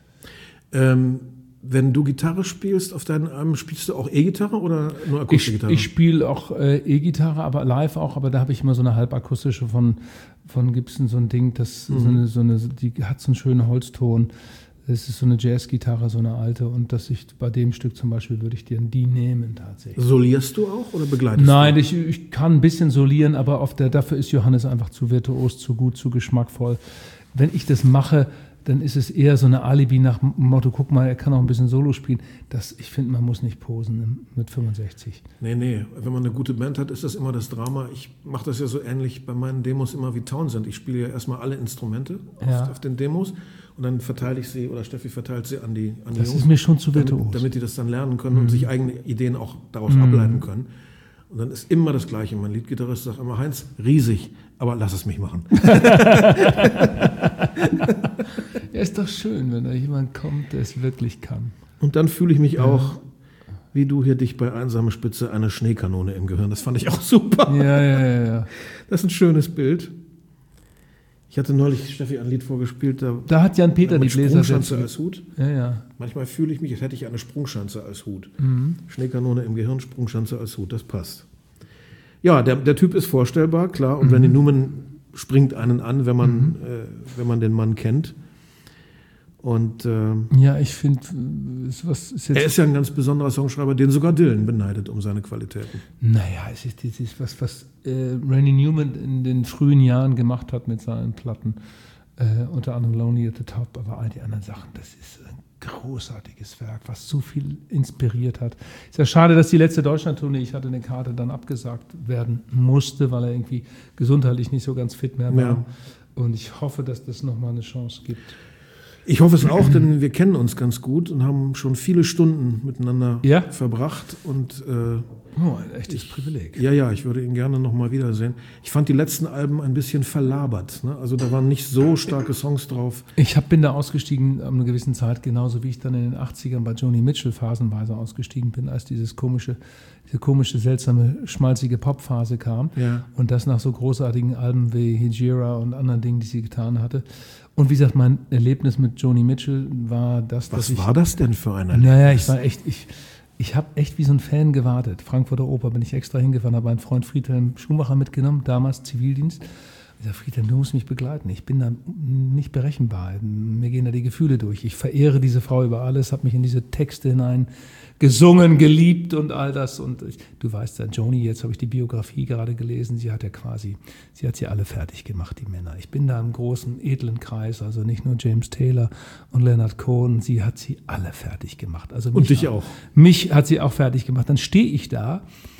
Wenn du Gitarre spielst auf deinen Alben, spielst du auch E-Gitarre oder nur Akustikgitarre? Ich spiele auch E-Gitarre, aber live auch, aber da habe ich immer so eine halbakustische von Gibson, so ein Ding, das die hat so einen schönen Holzton. Es ist so eine Jazzgitarre, so eine alte. Und bei dem Stück zum Beispiel würde ich dir die nehmen tatsächlich. Solierst du auch oder begleitest Nein, du? ich kann ein bisschen solieren, aber dafür ist Johannes einfach zu virtuos, zu gut, zu geschmackvoll. Wenn ich das mache, dann ist es eher so eine Alibi nach dem Motto, guck mal, er kann auch ein bisschen Solo spielen. Ich finde, man muss nicht posen mit 65. Nee. Wenn man eine gute Band hat, ist das immer das Drama. Ich mache das ja so ähnlich bei meinen Demos immer wie Townsend. Ich spiele ja erstmal alle Instrumente auf den Demos und dann verteile ich sie, oder Steffi verteilt sie an die Das Jungs, ist mir schon zu virtuos. damit die das dann lernen können und sich eigene Ideen auch daraus ableiten können. Und dann ist immer das Gleiche. Mein Leadgitarrist sagt immer, Heinz, riesig, aber lass es mich machen. Ja, ist doch schön, wenn da jemand kommt, der es wirklich kann. Und dann fühle ich mich auch, wie du hier dich bei Einsame Spitze, eine Schneekanone im Gehirn. Das fand ich auch super. Ja. Das ist ein schönes Bild. Ich hatte neulich Steffi ein Lied vorgespielt. Da hat Jan-Peter die Bläser Sprungschanze als Hut. Ja. Manchmal fühle ich mich, als hätte ich eine Sprungschanze als Hut. Schneekanone im Gehirn, Sprungschanze als Hut. Das passt. Ja, der Typ ist vorstellbar, klar. Und Randy Newman springt einen an, wenn man den Mann kennt. Und ja, ich finde, er ist ja ein ganz besonderer Songschreiber, den sogar Dylan beneidet um seine Qualitäten. Naja, es ist was Randy Newman in den frühen Jahren gemacht hat mit seinen Platten, unter anderem Lonely at the Top, aber all die anderen Sachen, das ist ein großartiges Werk, was so viel inspiriert hat. Ist ja schade, dass die letzte Deutschland-Tournee, ich hatte eine Karte, dann abgesagt werden musste, weil er irgendwie gesundheitlich nicht so ganz fit mehr war. Ja. Und ich hoffe, dass das nochmal eine Chance gibt. Ich hoffe es auch, denn wir kennen uns ganz gut und haben schon viele Stunden miteinander verbracht. Und, ein echtes Privileg. Ja, ich würde ihn gerne nochmal wiedersehen. Ich fand die letzten Alben ein bisschen verlabert. Ne? Also da waren nicht so starke Songs drauf. Ich bin da ausgestiegen an einer gewissen Zeit, genauso wie ich dann in den 80ern bei Joni Mitchell phasenweise ausgestiegen bin, als diese komische, seltsame, schmalzige Popphase kam. Ja. Und das nach so großartigen Alben wie Hejira und anderen Dingen, die sie getan hatte. Und wie gesagt, mein Erlebnis mit Joni Mitchell war das, Was war das denn für ein Erlebnis? Naja, ich habe echt wie so ein Fan gewartet. Frankfurter Oper bin ich extra hingefahren, habe meinen Freund Friedhelm Schumacher mitgenommen, damals Zivildienst. Ich sage, Friedhelm, du musst mich begleiten. Ich bin da nicht berechenbar. Mir gehen da die Gefühle durch. Ich verehre diese Frau über alles, habe mich in diese Texte hinein gesungen, geliebt und all das. Und du weißt ja, Joni, jetzt habe ich die Biografie gerade gelesen, sie hat sie alle fertig gemacht, die Männer. Ich bin da im großen, edlen Kreis, also nicht nur James Taylor und Leonard Cohen, sie hat sie alle fertig gemacht. Also und dich auch. Mich hat sie auch fertig gemacht. Dann stehe ich da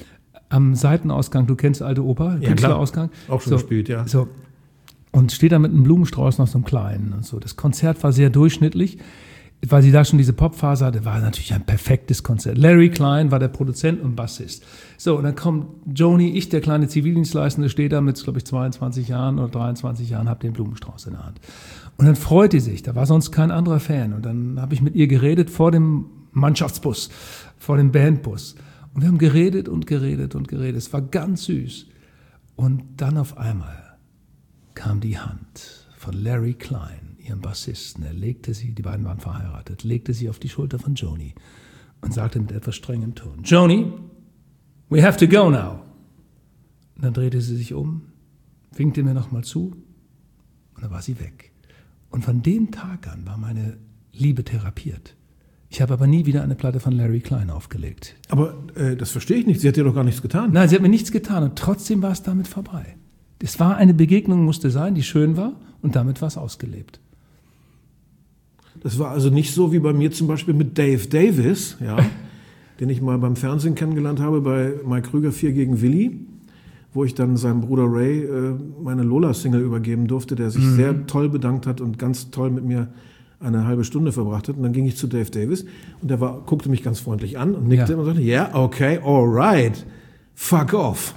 am Seitenausgang, du kennst alte Oper, Künstlerausgang. Auch schon gespielt, ja. So, und stehe da mit einem Blumenstrauß noch so einem kleinen und so. Das Konzert war sehr durchschnittlich, weil sie da schon diese Popphase hatte, war natürlich ein perfektes Konzert. Larry Klein war der Produzent und Bassist. So, und dann kommt Joni, ich, der kleine Zivildienstleistende, stehe da mit, glaube ich, 22 Jahren oder 23 Jahren, habe den Blumenstrauß in der Hand. Und dann freut die sich, da war sonst kein anderer Fan. Und dann habe ich mit ihr geredet vor dem Mannschaftsbus, vor dem Bandbus. Und wir haben geredet und geredet und geredet. Es war ganz süß. Und dann auf einmal kam die Hand von Larry Klein, ihrem Bassisten. Er legte sie, die beiden waren verheiratet, legte sie auf die Schulter von Joni und sagte mit etwas strengem Ton, Joni, we have to go now. Und dann drehte sie sich um, winkte mir nochmal zu und dann war sie weg. Und von dem Tag an war meine Liebe therapiert. Ich habe aber nie wieder eine Platte von Larry Klein aufgelegt. Aber das verstehe ich nicht. Sie hat dir doch gar nichts getan. Nein, sie hat mir nichts getan und trotzdem war es damit vorbei. Es war eine Begegnung, musste sein, die schön war und damit war es ausgelebt. Das war also nicht so wie bei mir zum Beispiel mit Dave Davis, ja, den ich mal beim Fernsehen kennengelernt habe bei Mike Krüger 4 gegen Willi, wo ich dann seinem Bruder Ray meine Lola-Single übergeben durfte, der sich sehr toll bedankt hat und ganz toll mit mir eine halbe Stunde verbracht hat. Und dann ging ich zu Dave Davis und der guckte mich ganz freundlich an und nickte und sagte, yeah, okay, all right, fuck off.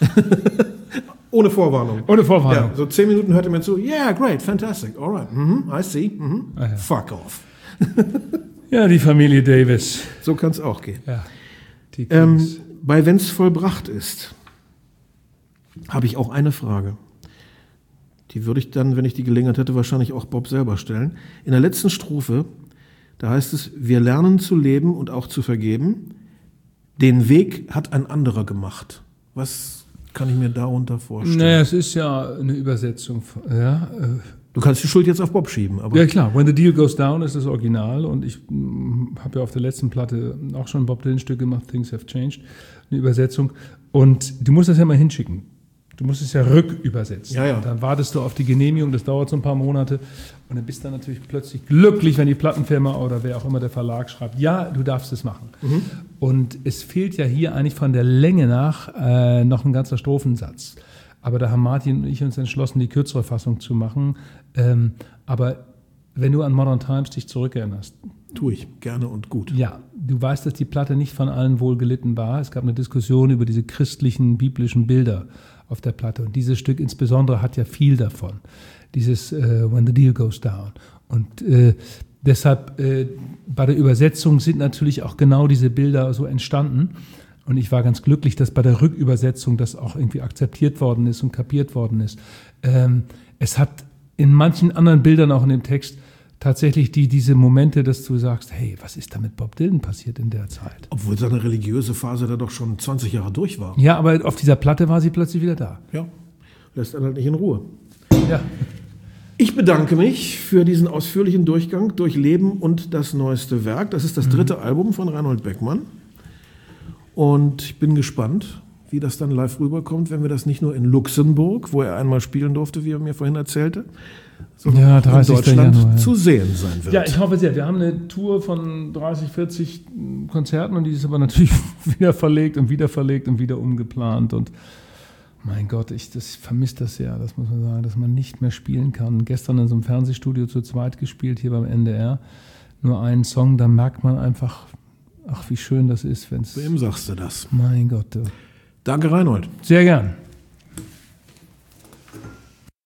Ohne Vorwarnung. Ohne Vorwarnung. Ja, so 10 Minuten hörte mir zu, yeah, great, fantastic, all right, I see, fuck off. Ja, die Familie Davis. So kann es auch gehen. Ja, bei Wenn's vollbracht ist, habe ich auch eine Frage. Die würde ich dann, wenn ich die Gelegenheit hätte, wahrscheinlich auch Bob selber stellen. In der letzten Strophe, da heißt es, wir lernen zu leben und auch zu vergeben. Den Weg hat ein anderer gemacht. Was kann ich mir darunter vorstellen? Naja, es ist ja eine Übersetzung. Ja, du kannst die Schuld jetzt auf Bob schieben. Aber ja klar, When the Deal Goes Down ist das Original und ich habe ja auf der letzten Platte auch schon ein Bob Dylan-Stück gemacht, Things Have Changed, eine Übersetzung. Und du musst das ja mal hinschicken. Du musst es ja rückübersetzen. Ja. Dann wartest du auf die Genehmigung, das dauert so ein paar Monate und dann bist du dann natürlich plötzlich glücklich, wenn die Plattenfirma oder wer auch immer der Verlag schreibt, ja, du darfst es machen. Und es fehlt ja hier eigentlich von der Länge nach noch ein ganzer Strophensatz. Aber da haben Martin und ich uns entschlossen, die kürzere Fassung zu machen. Aber wenn du an Modern Times dich zurückerinnerst. Tue ich gerne und gut. Ja, du weißt, dass die Platte nicht von allen wohl gelitten war. Es gab eine Diskussion über diese christlichen, biblischen Bilder auf der Platte. Und dieses Stück insbesondere hat ja viel davon. Dieses When the Deal Goes Down. Und deshalb bei der Übersetzung sind natürlich auch genau diese Bilder so entstanden. Und ich war ganz glücklich, dass bei der Rückübersetzung das auch irgendwie akzeptiert worden ist und kapiert worden ist. Es hat in manchen anderen Bildern auch in dem Text tatsächlich diese Momente, dass du sagst, hey, was ist da mit Bob Dylan passiert in der Zeit? Obwohl seine religiöse Phase da doch schon 20 Jahre durch war. Ja, aber auf dieser Platte war sie plötzlich wieder da. Ja, lässt einen halt nicht in Ruhe. Ja. Ich bedanke mich für diesen ausführlichen Durchgang durch Leben und das neueste Werk. Das ist das 3. Album von Reinhold Beckmann. Und ich bin gespannt, wie das dann live rüberkommt, wenn wir das nicht nur in Luxemburg, wo er einmal spielen durfte, wie er mir vorhin erzählte, sondern in Deutschland Januar, zu sehen sein wird. Ja, ich hoffe sehr. Wir haben eine Tour von 30, 40 Konzerten und die ist aber natürlich wieder verlegt und wieder verlegt und wieder umgeplant. Und mein Gott, ich vermisse das sehr, das muss man sagen, dass man nicht mehr spielen kann. Gestern in so einem Fernsehstudio zu zweit gespielt, hier beim NDR. Nur einen Song, da merkt man einfach, ach, wie schön das ist, wenn es... Wem sagst du das? Mein Gott. Du. Danke, Reinhold. Sehr gern.